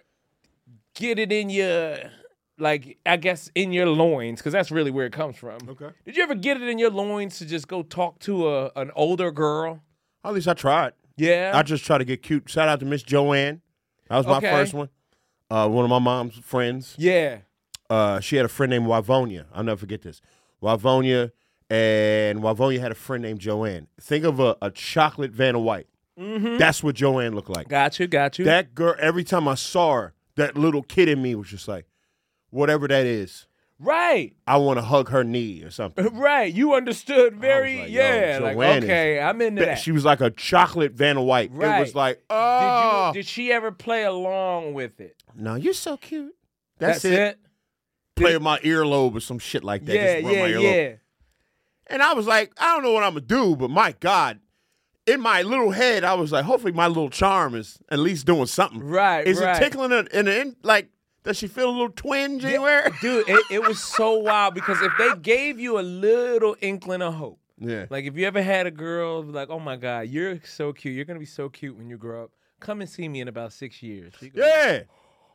get it in your, like, I guess in your loins, because that's really where it comes from. Okay. Did you ever get it in your loins to just go talk to a an older girl? At least I tried. Yeah. I just tried to get cute. Shout out to Miss Joanne. That was my Okay. first one. Uh, one of my mom's friends. Yeah. Uh, she had a friend named Wavonia. I'll never forget this. Wavonia, and Wavonia had a friend named Joanne. Think of a, a chocolate Vanna White. Mm-hmm. That's what Joanne looked like. Got you, got you. That girl, every time I saw her, that little kid in me was just like, whatever that is, right. I want to hug her knee or something. Right. You understood very, like, yo, yeah. Like, Joanne is- okay, I'm into Ba- that. She was like a chocolate Vanna White. It Right. was like, did, oh. you, did she ever play along with it? No, you're so cute. That's, That's it. it? Play Did- with my earlobe or some shit like that. Yeah, Just rub yeah, my earlobe. yeah. And I was like, I don't know what I'm going to do, but my God, in my little head, I was like, hopefully my little charm is at least doing something. Right, Is right. it tickling her in the end? Like, does she feel a little twinge anywhere? Dude, it, it was so wild because if they gave you a little inkling of hope, Yeah. like if you ever had a girl like, oh my God, you're so cute. You're going to be so cute when you grow up. Come and see me in about six years. She goes, Yeah.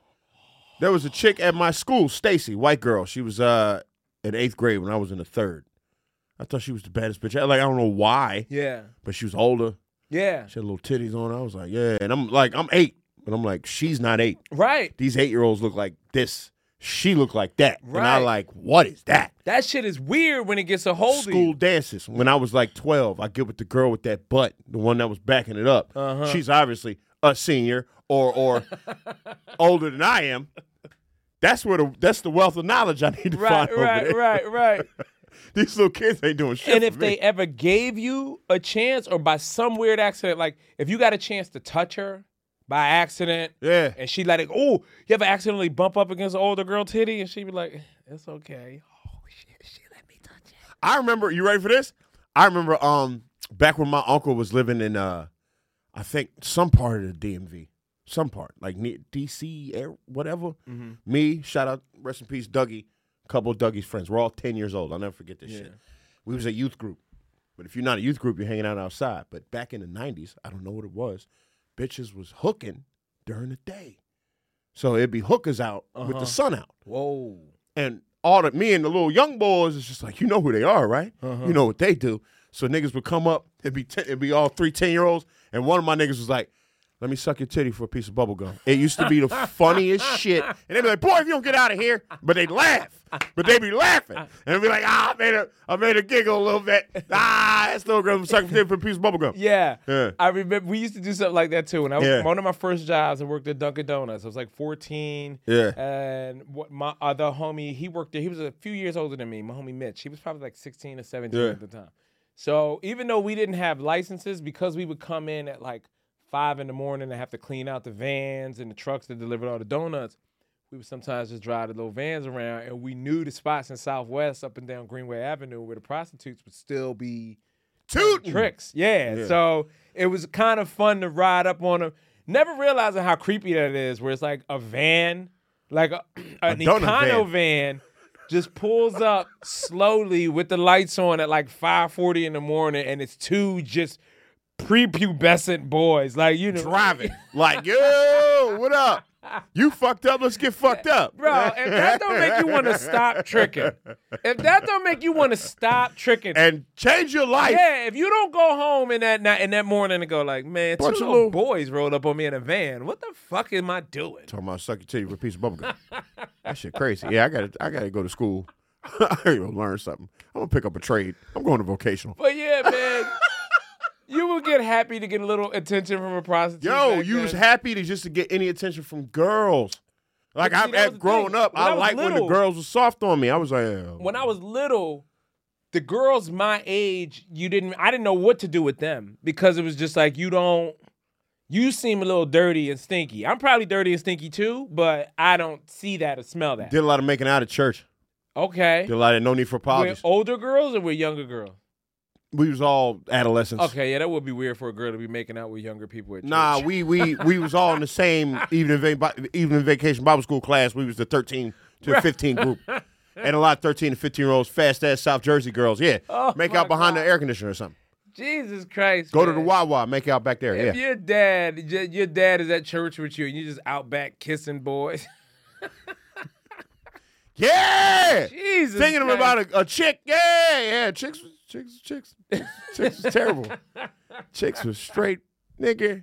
There was a chick at my school, Stacy, white girl. She was uh, in eighth grade when I was in the third. I thought she was the baddest bitch. I, like, I don't know why, Yeah. but she was older. Yeah. She had little titties on. I was like, yeah. And I'm like, I'm eight, but I'm like, she's not eight. Right. These eight-year-olds look like this. She looked like that. And I Right. like, what is that? That shit is weird when it gets a hold of School you. dances. When I was like twelve, I get with the girl with that butt, the one that was backing it up. Uh-huh. She's obviously a senior or or older than I am. That's where the that's the wealth of knowledge I need to Right, find over right, there. right, right. These little kids ain't doing shit. And for if me. they ever gave you a chance or by some weird accident, like if you got a chance to touch her by accident, yeah, and she let it, oh, you ever accidentally bump up against an older girl titty and she be like, it's okay. Oh, shit, she let me touch it. I remember. You ready for this? I remember um back when my uncle was living in uh, I think some part of the D M V, some part, like near D C, air, whatever. Mm-hmm. Me, shout out, rest in peace, Dougie. A couple of Dougie's friends. We're all ten years old. I'll never forget this Yeah. shit. We was a youth group. But if you're not a youth group, you're hanging out outside. But back in the nineties, I don't know what it was, bitches was hooking during the day. So it'd be hookers out with Uh-huh. the sun out. Whoa. And all the me and the little young boys is just like, you know who they are, right? Uh-huh. You know what they do. So niggas would come up, it'd be ten, it'd be all three ten-year-olds, and one of my niggas was like, let me suck your titty for a piece of bubble gum. It used to be the funniest shit. And they'd be like, boy, if you don't get out of here. But they'd laugh. But they'd be laughing. And they'd be like, ah, I made a, I made a giggle a little bit. Ah, that's no girl sucking titty for a piece of bubble gum. Yeah. Yeah. I remember we used to do something like that too. When I was Yeah. one of my first jobs, I worked at Dunkin' Donuts. I was like fourteen. Yeah. And what my other homie, he worked there. He was a few years older than me. My homie Mitch. He was probably like sixteen or seventeen Yeah. at the time. So even though we didn't have licenses, because we would come in at like five in the morning and have to clean out the vans and the trucks that delivered all the donuts, we would sometimes just drive the little vans around, and we knew the spots in Southwest up and down Greenway Avenue where the prostitutes would still be Tootin'. tricks. Yeah. Yeah. So it was kind of fun to ride up on them, never realizing how creepy that is, where it's like a van, like a, an donut Econo van. van. Just pulls up slowly with the lights on at like five forty in the morning, and it's two just prepubescent boys, like, you know, Driving. Like, yo, what up? You fucked up, let's get fucked up. Bro, if that don't make you want to stop tricking, if that don't make you want to stop tricking, And change your life. yeah, if you don't go home in that night, in that morning and go like, man, two Bunch of little little- boys rolled up on me in a van. What the fuck am I doing? Talking about suck your titty with a piece of bubble gum. That shit crazy. Yeah, I gotta I gotta go to school. I gotta go learn something. I'm gonna pick up a trade. I'm going to vocational. But yeah, man, you would get happy to get a little attention from a prostitute. Yo, back you then. was happy to just to get any attention from girls. Like But see, I've that was at the growing thing. up, When I I was like when the little- girls were soft on me. I was like, oh. When I was little, the girls my age, you didn't. I didn't know what to do with them because it was just like you don't. You seem a little dirty and stinky. I'm probably dirty and stinky too, but I don't see that or smell that. did a lot of making out at church. Okay. Did a lot of no need for With apologies. older girls or with younger girls? We was all adolescents. Okay, yeah, that would be weird for a girl to be making out with younger people at church. Nah, we we we was all in the same evening va- evening vacation Bible school class. We was the thirteen to fifteen group, and a lot of thirteen to fifteen year olds, fast ass South Jersey girls. Yeah, Oh, make my out behind God. the air conditioner or something. Jesus Christ. Go to the man. Wawa, make out back there. If Yeah, your dad, y- your dad is at church with you and you just out back kissing boys. yeah. Jesus Thinking Christ. about a, a chick. Yeah, yeah. Chicks, was- chicks, chicks, chicks was terrible. Chicks was straight, nigga.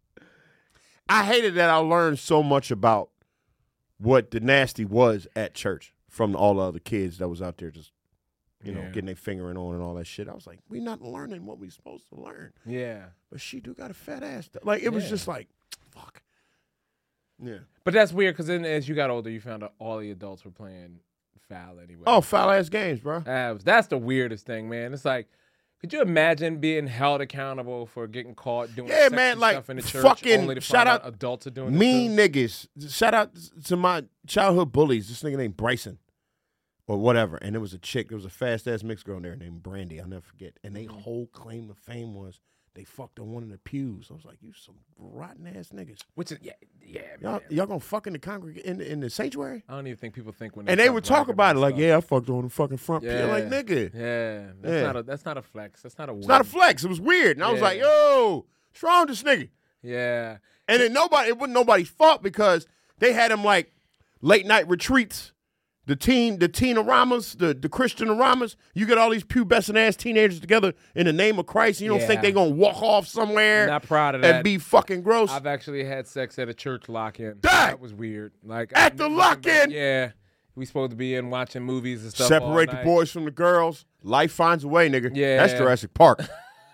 I hated that I learned so much about what the nasty was at church from all the other kids that was out there just, you know, Yeah. getting their fingering on and all that shit. I was like, we not learning what we supposed to learn. Yeah. But she do got a fat ass. though. Like, it was Yeah. just like, fuck. Yeah. But that's weird because then as you got older, you found out all the adults were playing foul anyway. Oh, foul ass games, bro. Uh, that's the weirdest thing, man. It's like, could you imagine being held accountable for getting caught doing Yeah, sexy man, like, stuff in the church fucking only to shout find out, out adults are doing Mean it niggas. Shout out to my childhood bullies. This nigga named Bryson or whatever. And there was a chick. There was a fast ass mixed girl in there named Brandy. I'll never forget. And Mm-hmm. their whole claim to fame was they fucked on one of the pews. I was like, you some rotten ass niggas. Which is, yeah, yeah, Y'all, man. y'all gonna fuck in the congreg- in the, in the sanctuary? I don't even think people think when And they start would talk bragging about it like, stuff. yeah, I fucked on the fucking front pew. Yeah. Like, nigga. Yeah, that's Yeah. not a that's not a flex. That's not a. It's not a flex. It was weird. And I was Yeah. like, yo, what's wrong with this nigga? Yeah, And then nobody, it wasn't nobody's fault because they had them like late night retreats, the teen, the teen-aramas, the, the Christian-aramas. You get all these pubescent ass teenagers together in the name of Christ. And you don't Yeah. think they're going to walk off somewhere not proud of that. and be fucking gross. I've actually had sex at a church lock-in. Dang! That was weird. Like At I- the looking lock-in? back, Yeah, we supposed to be in watching movies and stuff. Separate all the night. boys from the girls. Life finds a way, nigga. Yeah. That's Jurassic Park.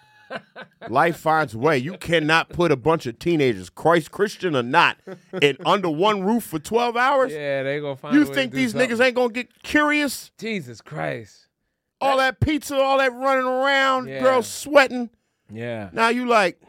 Life finds a way. You cannot put a bunch of teenagers, Christ Christian or not, in under one roof for twelve hours. Yeah, they gonna find. You a way to think do these something. niggas ain't gonna get curious? Jesus Christ. All that pizza, all that running around, Yeah. girls sweating. Yeah. Now you like,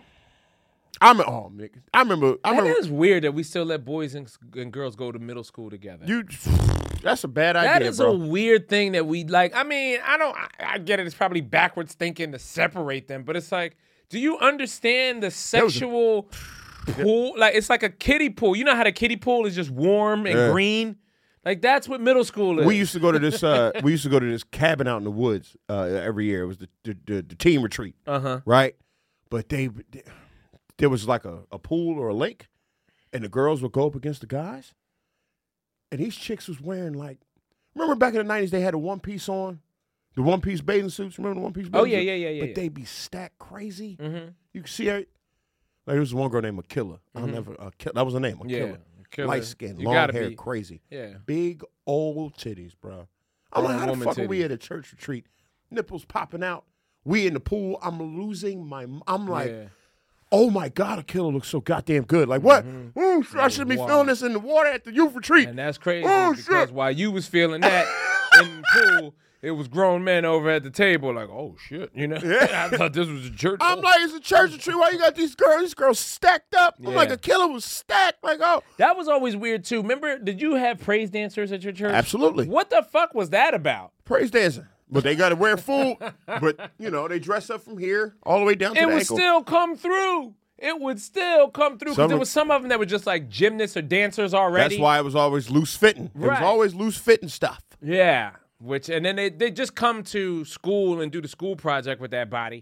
I'm oh nigga. I remember. I That remember is weird that we still let boys and, and girls go to middle school together. you. That's a bad That idea, is bro. a weird thing that we like. I mean, I don't. I, I get it. It's probably backwards thinking to separate them, but it's like, do you understand the was a- sexual pool, like it's like a kiddie pool. You know how the kiddie pool is just warm and Yeah. green? Like that's what middle school is. We used to go to this. Uh, we used to go to this cabin out in the woods uh, every year. It was the the, the, the team retreat, Uh-huh. right? But they, they there was like a, a pool or a lake, and the girls would go up against the guys, and these chicks was wearing like. Remember back in the nineties, they had a one piece on, the one piece bathing suits. Remember the one piece? Oh, bathing yeah, suits? yeah, yeah, yeah, But yeah. they be stacked crazy. Mhm. You can see her. Like there was one girl named Akilla. I'll never. Uh, that was her name. Akilla. Yeah, Akilla. Light skin, You long gotta hair, be. crazy. Yeah. Big old titties, bro. I'm like, Grown how the woman fuck are we titties. at a church retreat? Nipples popping out. We in the pool. I'm losing my. I'm like, Yeah. oh my god, Akilla looks so goddamn good. Like what? Ooh, I should be wow. feeling this in the water at the youth retreat. And that's crazy Oh, because shit. while you was feeling that in the pool, it was grown men over at the table like, oh shit, you know? Yeah. I thought this was a church. I'm Oh. like, it's a church retreat. Why you got these girls? These girls stacked up. I'm Yeah. like, Akilla was stacked. Like, oh, That was always weird too. Remember, did you have praise dancers at your church? absolutely. What the fuck was that about? Praise dancing. But they got to wear full. But you know, they dress up from here all the way down to It the would ankle. still come through. It would still come through because Some there of- was some of them that were just like gymnasts or dancers already. That's why it was always loose fitting. It Right. was always loose fitting stuff. Yeah. Which and then they they just come to school and do the school project with that body.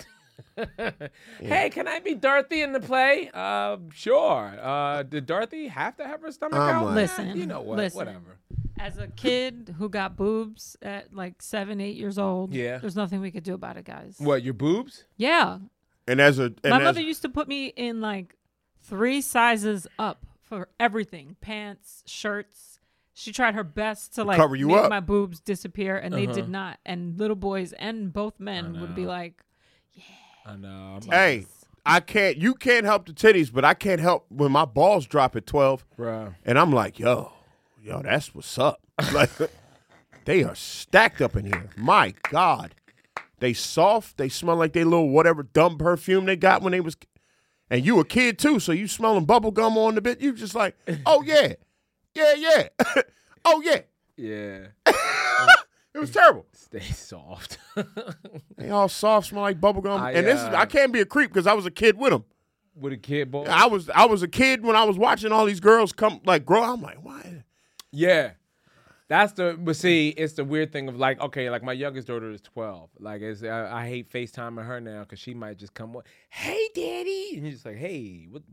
Hey, can I be Dorothy in the play? Uh, sure. Uh, did Dorothy have to have her stomach I'm out? like- Listen, you know what? listen. Whatever. As a kid who got boobs at like seven, eight years old, Yeah. there's nothing we could do about it, guys. What? Your boobs? Yeah. And as a and My as, mother used to put me in like three sizes up for everything: pants, shirts. She tried her best to like cover you make up. my boobs disappear, and they Uh-huh. did not. And little boys and both men would be like, I know. I'm hey, I can't. You can't help the titties, but I can't help when my balls drop at twelve, Bro. and I'm like, yo, yo, that's what's up. Like, they are stacked up in here. My God, they soft. They smell like they little whatever dumb perfume they got when they was, and you a kid too, so you smelling bubble gum on the bit. You just like, oh yeah, yeah, yeah, oh yeah. Yeah. It was terrible. Stay soft. They all soft, smell like bubble gum. I, and this is uh, I can't be a creep because I was a kid with them. With a kid boy. I was I was a kid when I was watching all these girls come like grow. I'm like, why? Yeah. That's the, but see, it's the weird thing of like, okay, like my youngest daughter is twelve. Like, it's, I, I hate FaceTiming her now because she might just come, hey, daddy. And you're just like, hey, what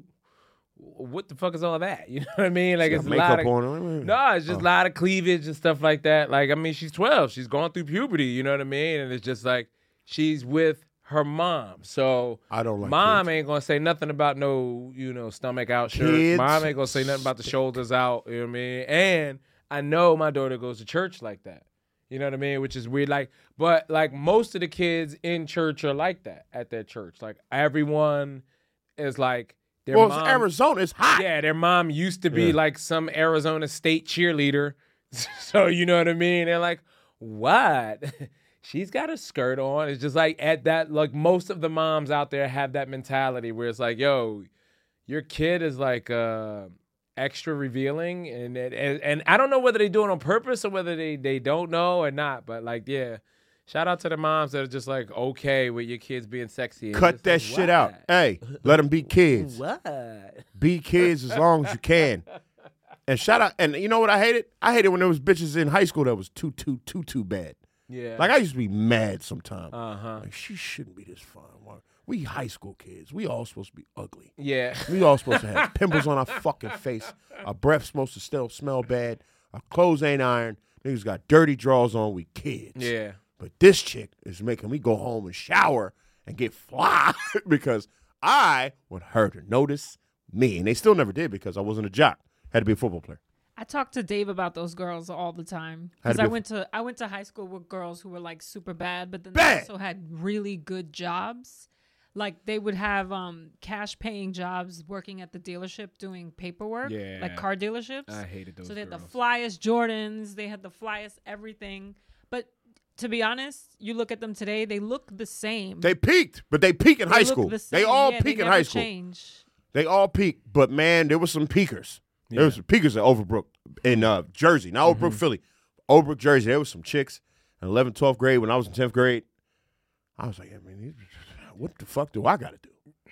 what the fuck is all that? You know what I mean? Like, She it's got a lot makeup of, on her. no, it's just Oh. a lot of cleavage and stuff like that. Like, I mean, she's twelve. She's going through puberty, you know what I mean? And it's just like, she's with her mom. So I don't like mom kids. ain't gonna say nothing about no, you know, stomach out shirt. Kids Mom ain't gonna say nothing about the shoulders out. You know what I mean? And I know my daughter goes to church like that. You know what I mean? Which is weird. Like, but like most of the kids in church are like that at their church. Like everyone is like their Well, mom. it's Arizona. It's hot. Yeah, their mom used to be Yeah. like some Arizona State cheerleader. So you know what I mean? They're like, what? She's got a skirt on. It's just like at that, like most of the moms out there have that mentality where it's like, yo, your kid is like uh, extra revealing, and, and and I don't know whether they do it on purpose or whether they they don't know or not. But like, yeah, shout out to the moms that are just like okay with your kids being sexy. It's Cut just that like, shit out. what? Hey, let them be kids. What? Be kids as long as you can. And shout out. And you know what I hated? I hated when there was bitches in high school that was too too too too bad. Yeah. Like I used to be mad sometimes. Uh huh. Like she shouldn't be this fine. Why- We high school kids. We all supposed to be ugly. Yeah. We all supposed to have pimples on our fucking face. Our breath supposed to still smell bad. Our clothes ain't ironed. Niggas got dirty drawers on. We kids. Yeah. But this chick is making me go home and shower and get fly because I want her to notice me. And they still never did because I wasn't a jock. Had to be a football player. I talk to Dave about those girls all the time Had because to I be- went to I went to high school with girls who were like super bad, but then Bad. they also had really good jobs. Like they would have um, cash paying jobs working at the dealership doing paperwork, Yeah. like car dealerships. I hated those So they had the girls. flyest Jordans, they had the flyest everything. But to be honest, you look at them today, they look the same. They peaked, but they peak in They high look school. the They same. all Yeah, peak in never high school. Change. They all peak, but man, there was some peakers. There was some peakers at Overbrook in uh, Jersey, not Mm-hmm. Overbrook, Philly. Overbrook, Jersey. There was some chicks in eleventh, twelfth grade when I was in tenth grade. I was like, I mean, these- what the fuck do I got to do?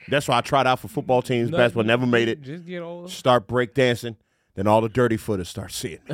That's why I tried out for football teams, No, basketball, never made it. Just get old. Start break dancing, then all the dirty footers start seeing me.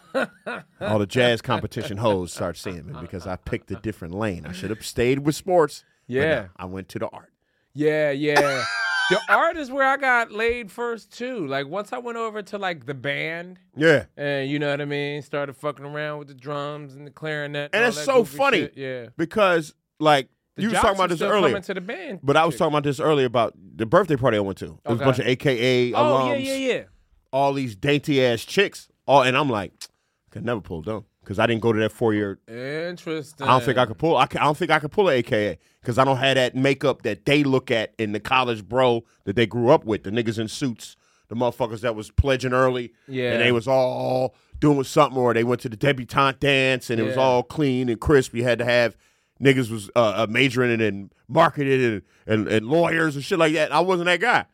All the jazz competition hoes start seeing me because I picked a different lane. I should have stayed with sports. but Yeah. no, I went to the art. Yeah, yeah. The art is where I got laid first too. Like once I went over to like the band, Yeah. and you know what I mean, started fucking around with the drums and the clarinet, And all it's that so goofy funny shit. Yeah, because, like, the you was jocks talking about are this still earlier. coming to the band, But I was shit. talking about this earlier about the birthday party I went to. It was Okay. a bunch of A K A Oh alums, yeah, yeah, yeah. all these dainty ass chicks. All and I'm like, I could never pull them because I didn't go to that four year. Interesting. I don't think I could pull. I, can, I don't think I could pull an A K A because I don't have that makeup that they look at in the college bro that they grew up with. The niggas in suits, the motherfuckers that was pledging early, Yeah. and they was all doing something, or they went to the debutante dance and it was Yeah. all clean and crisp. You had to have niggas was uh, uh, majoring in marketing and, and and lawyers and shit like that. I wasn't that guy.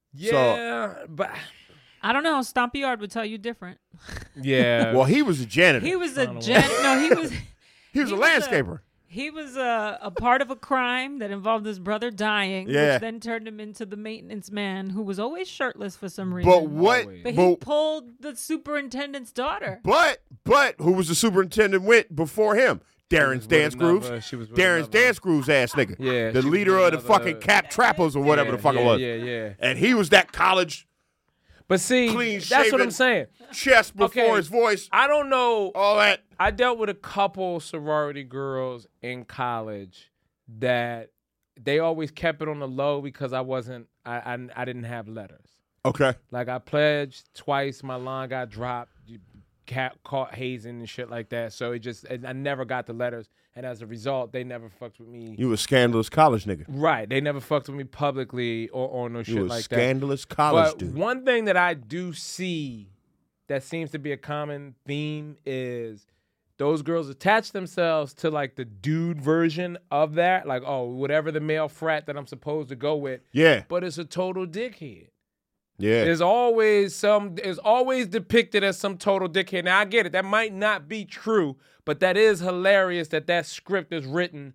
Yeah, but I don't know. Stompy Yard would tell you different. yeah. Well, he was a janitor. He was a gen. No, he was. he was he a was a- landscaper. He was a, a part of a crime that involved his brother dying, Yeah. which then turned him into the maintenance man who was always shirtless for some reason. But what? Always. But he But, pulled the superintendent's daughter. but but who was the superintendent with before him? Darren's with Dance Grooves. another- she was with Darren's another- Dance Grooves ass nigga. Yeah, The she was leader with of the another- fucking Cap Trappers or whatever the fuck yeah, it was. Yeah, yeah. And he was that college But see, clean that's what shaven, I'm saying. chest before Okay. his voice, I don't know. all that. I dealt with a couple sorority girls in college that they always kept it on the low because I wasn't, I, I, I didn't have letters. Okay. Like I pledged twice, my line got dropped, you cat caught hazing and shit like that. So it just, and I never got the letters, and as a result, they never fucked with me. You a scandalous college nigga. Right, they never fucked with me publicly or or no You shit a like that. scandalous college But dude. one thing that I do see that seems to be a common theme is those girls attach themselves to like the dude version of that, like oh whatever the male frat that I'm supposed to go with. Yeah. But it's a total dickhead. Yeah. There's always some. It's always depicted as some total dickhead. Now I get it. That might not be true, but that is hilarious that that script is written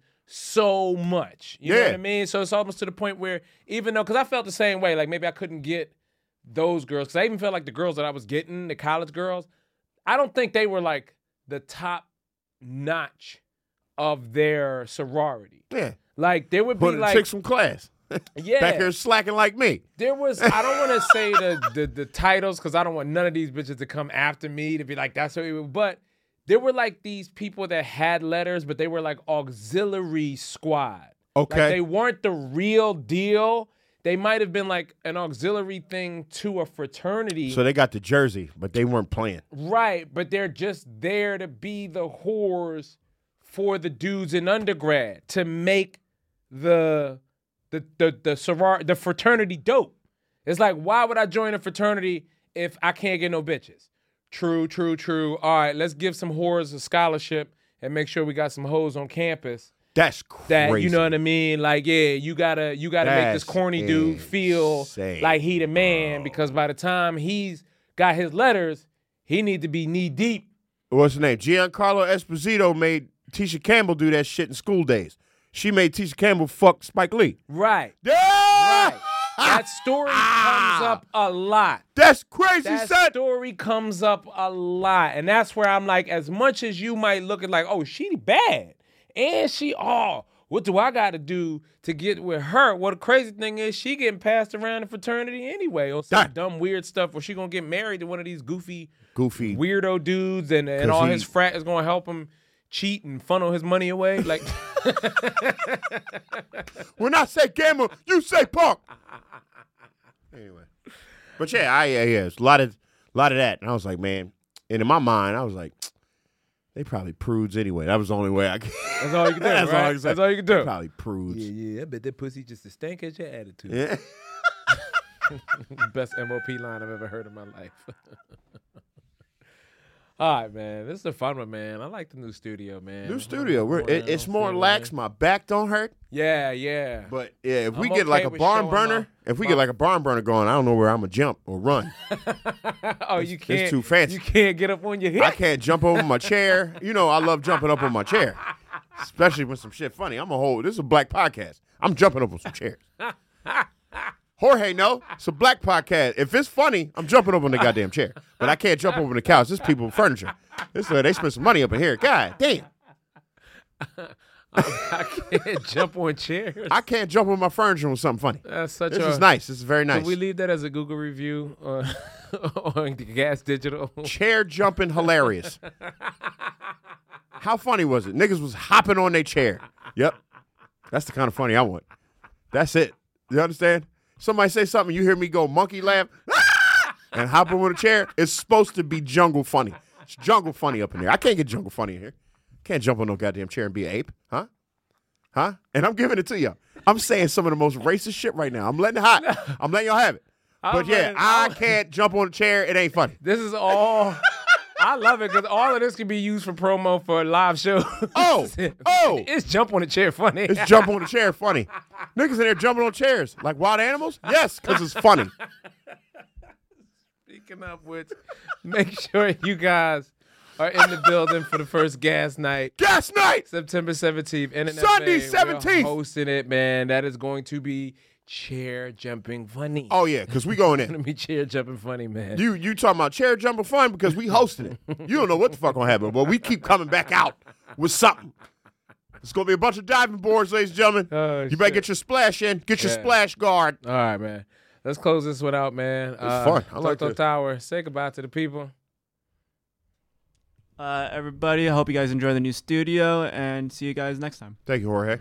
so much. You know Yeah. what I mean? So it's almost to the point where even though, because I felt the same way, like maybe I couldn't get those girls, because I even felt like the girls that I was getting, the college girls, I don't think they were like the top notch of their sorority. Yeah. Like they would be Put the like chicks from class. Yeah. Back here slacking like me. There was, I don't want to say the, the the titles because I don't want none of these bitches to come after me to be like, that's what we but there were like these people that had letters, but they were like auxiliary squad. Okay. Like they weren't the real deal. They might have been like an auxiliary thing to a fraternity. So they got the jersey, but they weren't playing. Right, but they're just there to be the whores for the dudes in undergrad to make the the the the soror- the fraternity dope. It's like, why would I join a fraternity if I can't get no bitches? True, true, true. All right, let's give some whores a scholarship and make sure we got some hoes on campus. That's crazy. That you know what I mean? Like, yeah, you gotta you gotta make this That's corny dude feel insane, like he the man because by the time he's got his letters, he need to be knee deep. What's his name? Giancarlo Esposito made Tisha Campbell do that shit in School Days. She made Tisha Campbell fuck Spike Lee. Right. Yeah! Right. That story comes up a lot. That's crazy, That son. story comes up a lot. And that's where I'm like, as much as you might look at like, oh, she bad. And she, oh, what do I got to do to get with her? Well, the crazy thing is she getting passed around the fraternity anyway on some That- dumb, weird stuff where she going to get married to one of these goofy, Goofy. weirdo dudes and, and 'Cause all he- his frat is going to help him cheat and funnel his money away. Like, When I say gamble, you say punk. Anyway. But yeah, I yeah, yeah. It's a lot of lot of that. And I was like, man, and in my mind, I was like, they probably prudes anyway. That was the only way I could. that's all you can do, That's all I right? can say. That's all you can do. They probably prudes. yeah, I bet that pussy just as stank as your attitude. Yeah. Best M O P line I've ever heard in my life. All right, man. This is a fun one, man. I like the new studio, man. New studio. We're, Going it, in it's on more Freeway. lax. My back don't hurt. Yeah, yeah. But yeah, if we I'm get like okay a with barn showing burner, my- if we my- get like a barn burner going, I don't know where I'm gonna jump or run. oh, you can't. too fancy. You can't get up on your hip. I can't jump over my chair. You know, I love jumping up on my chair, especially when some shit funny. I'm a whole. This is a black podcast. I'm jumping up on some chairs. Jorge, no. It's a black podcast. If it's funny, I'm jumping over on the goddamn chair. But I can't jump over on the couch. This people with furniture. This uh, they spend some money up in here. God damn. I can't jump on chairs. I can't jump on my furniture with something funny. That's such this a, is nice. This is very nice. Can we leave that as a Google review on, on the Gas Digital? Chair jumping hilarious. How funny was it? Niggas was hopping on their chair. Yep. That's the kind of funny I want. That's it. You understand? Somebody say something, you hear me go monkey laugh, ah! and hop on a chair. It's supposed to be jungle funny. It's jungle funny up in here. I can't get jungle funny in here. Can't jump on no goddamn chair and be an ape. Huh? Huh? And I'm giving it to y'all. I'm saying some of the most racist shit right now. I'm letting it hot. I'm letting y'all have it. But I'm yeah, letting- I I'm- can't jump on a chair. It ain't funny. This is all. I love it because all of this can be used for promo for a live show. Oh, oh. It's jump on the chair funny. It's jump on the chair funny. Niggas in there jumping on chairs like wild animals? Yes, because it's funny. Speaking of which, make sure you guys are in the building for the first gas night. Gas night! September seventeenth. N N F A. Sunday, We're seventeenth. hosting it, man. That is going to be chair jumping funny. Oh, yeah, because we going It's going in. to be chair jumping funny, man. You you talking about chair jumping fun because we hosting it. You don't know what the fuck gonna happen, but we keep coming back out with something. It's gonna be a bunch of diving boards, ladies and gentlemen. Oh, you better shit. get your splash in. Get your Yeah. splash guard. All right, man. Let's close this one out, man. It was fun. I like Toto this. Tower, say goodbye to the people. Uh, everybody, I hope you guys enjoy the new studio, and see you guys next time. Thank you, Jorge.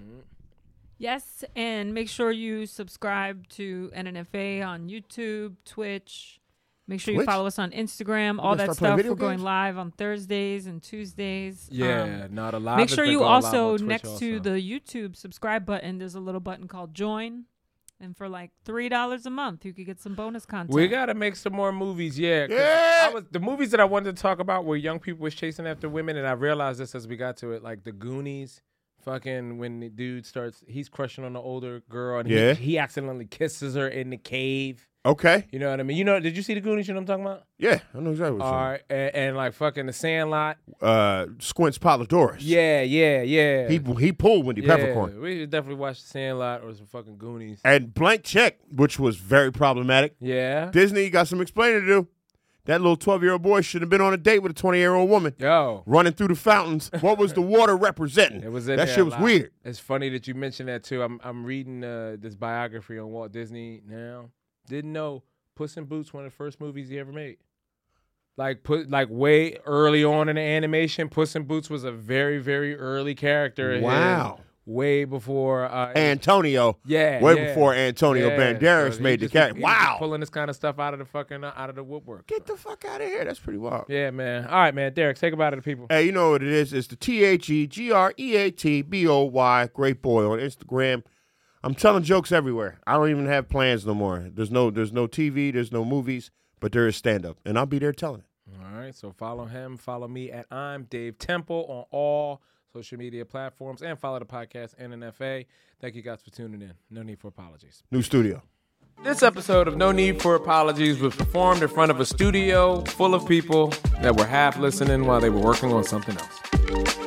Yes, and make sure you subscribe to N N F A on YouTube, Twitch. Make sure you Twitch? follow us on Instagram, all gonna that start playing stuff. video We're going games? live on Thursdays and Tuesdays. Yeah, Um, not a lot. Make sure you also, next to the YouTube subscribe button, there's a little button called join. And for like three dollars a month, you could get some bonus content. We gotta make some more movies, yeah. 'cause Yeah. I was, the movies that I wanted to talk about were young people was chasing after women, and I realized this as we got to it, like the Goonies. Fucking when the dude starts, he's crushing on the older girl, and Yeah. he, he accidentally kisses her in the cave. Okay. You know what I mean? You know? Did you see the Goonies? You know what I'm talking about? Yeah, I know exactly what All you're right, and, and like fucking the Sandlot. saying. Uh, Squints Polydorus. Yeah, yeah, yeah. He he pulled Wendy yeah, Peppercorn. we should definitely watch the Sandlot or some fucking Goonies. And Blank Check, which was very problematic. Yeah. Disney got some explaining to do. That little twelve-year-old boy should have been on a date with a twenty-year-old woman. Yo. Running through the fountains. What was the water representing? It was in that there shit a was lot. weird. It's funny that you mentioned that too. I'm I'm reading uh, this biography on Walt Disney now. Didn't know Puss in Boots one of the first movies he ever made. Like put like way early on in the animation, Puss in Boots was a very very early character. in- Wow. way before uh, Antonio. Yeah, Way yeah. before Antonio Yeah, Banderas so he made the just- character. he was just Wow. pulling this kind of stuff out of the fucking uh, out of the woodwork. Get the fuck out of here. That's pretty wild. Yeah, man. All right, man. Derek, say goodbye to the people. Hey, you know what it is? It's the T H E G R E A T B O Y, Great Boy on Instagram. I'm telling jokes everywhere. I don't even have plans no more. There's no there's no T V, there's no movies, but there is stand-up, and I'll be there telling it. All right, so follow him. Follow me at I'm Dave Temple on all social media platforms, and follow the podcast N N F A. Thank you guys for tuning in. No need for apologies. New studio. This episode of No Need for Apologies was performed in front of a studio full of people that were half listening while they were working on something else.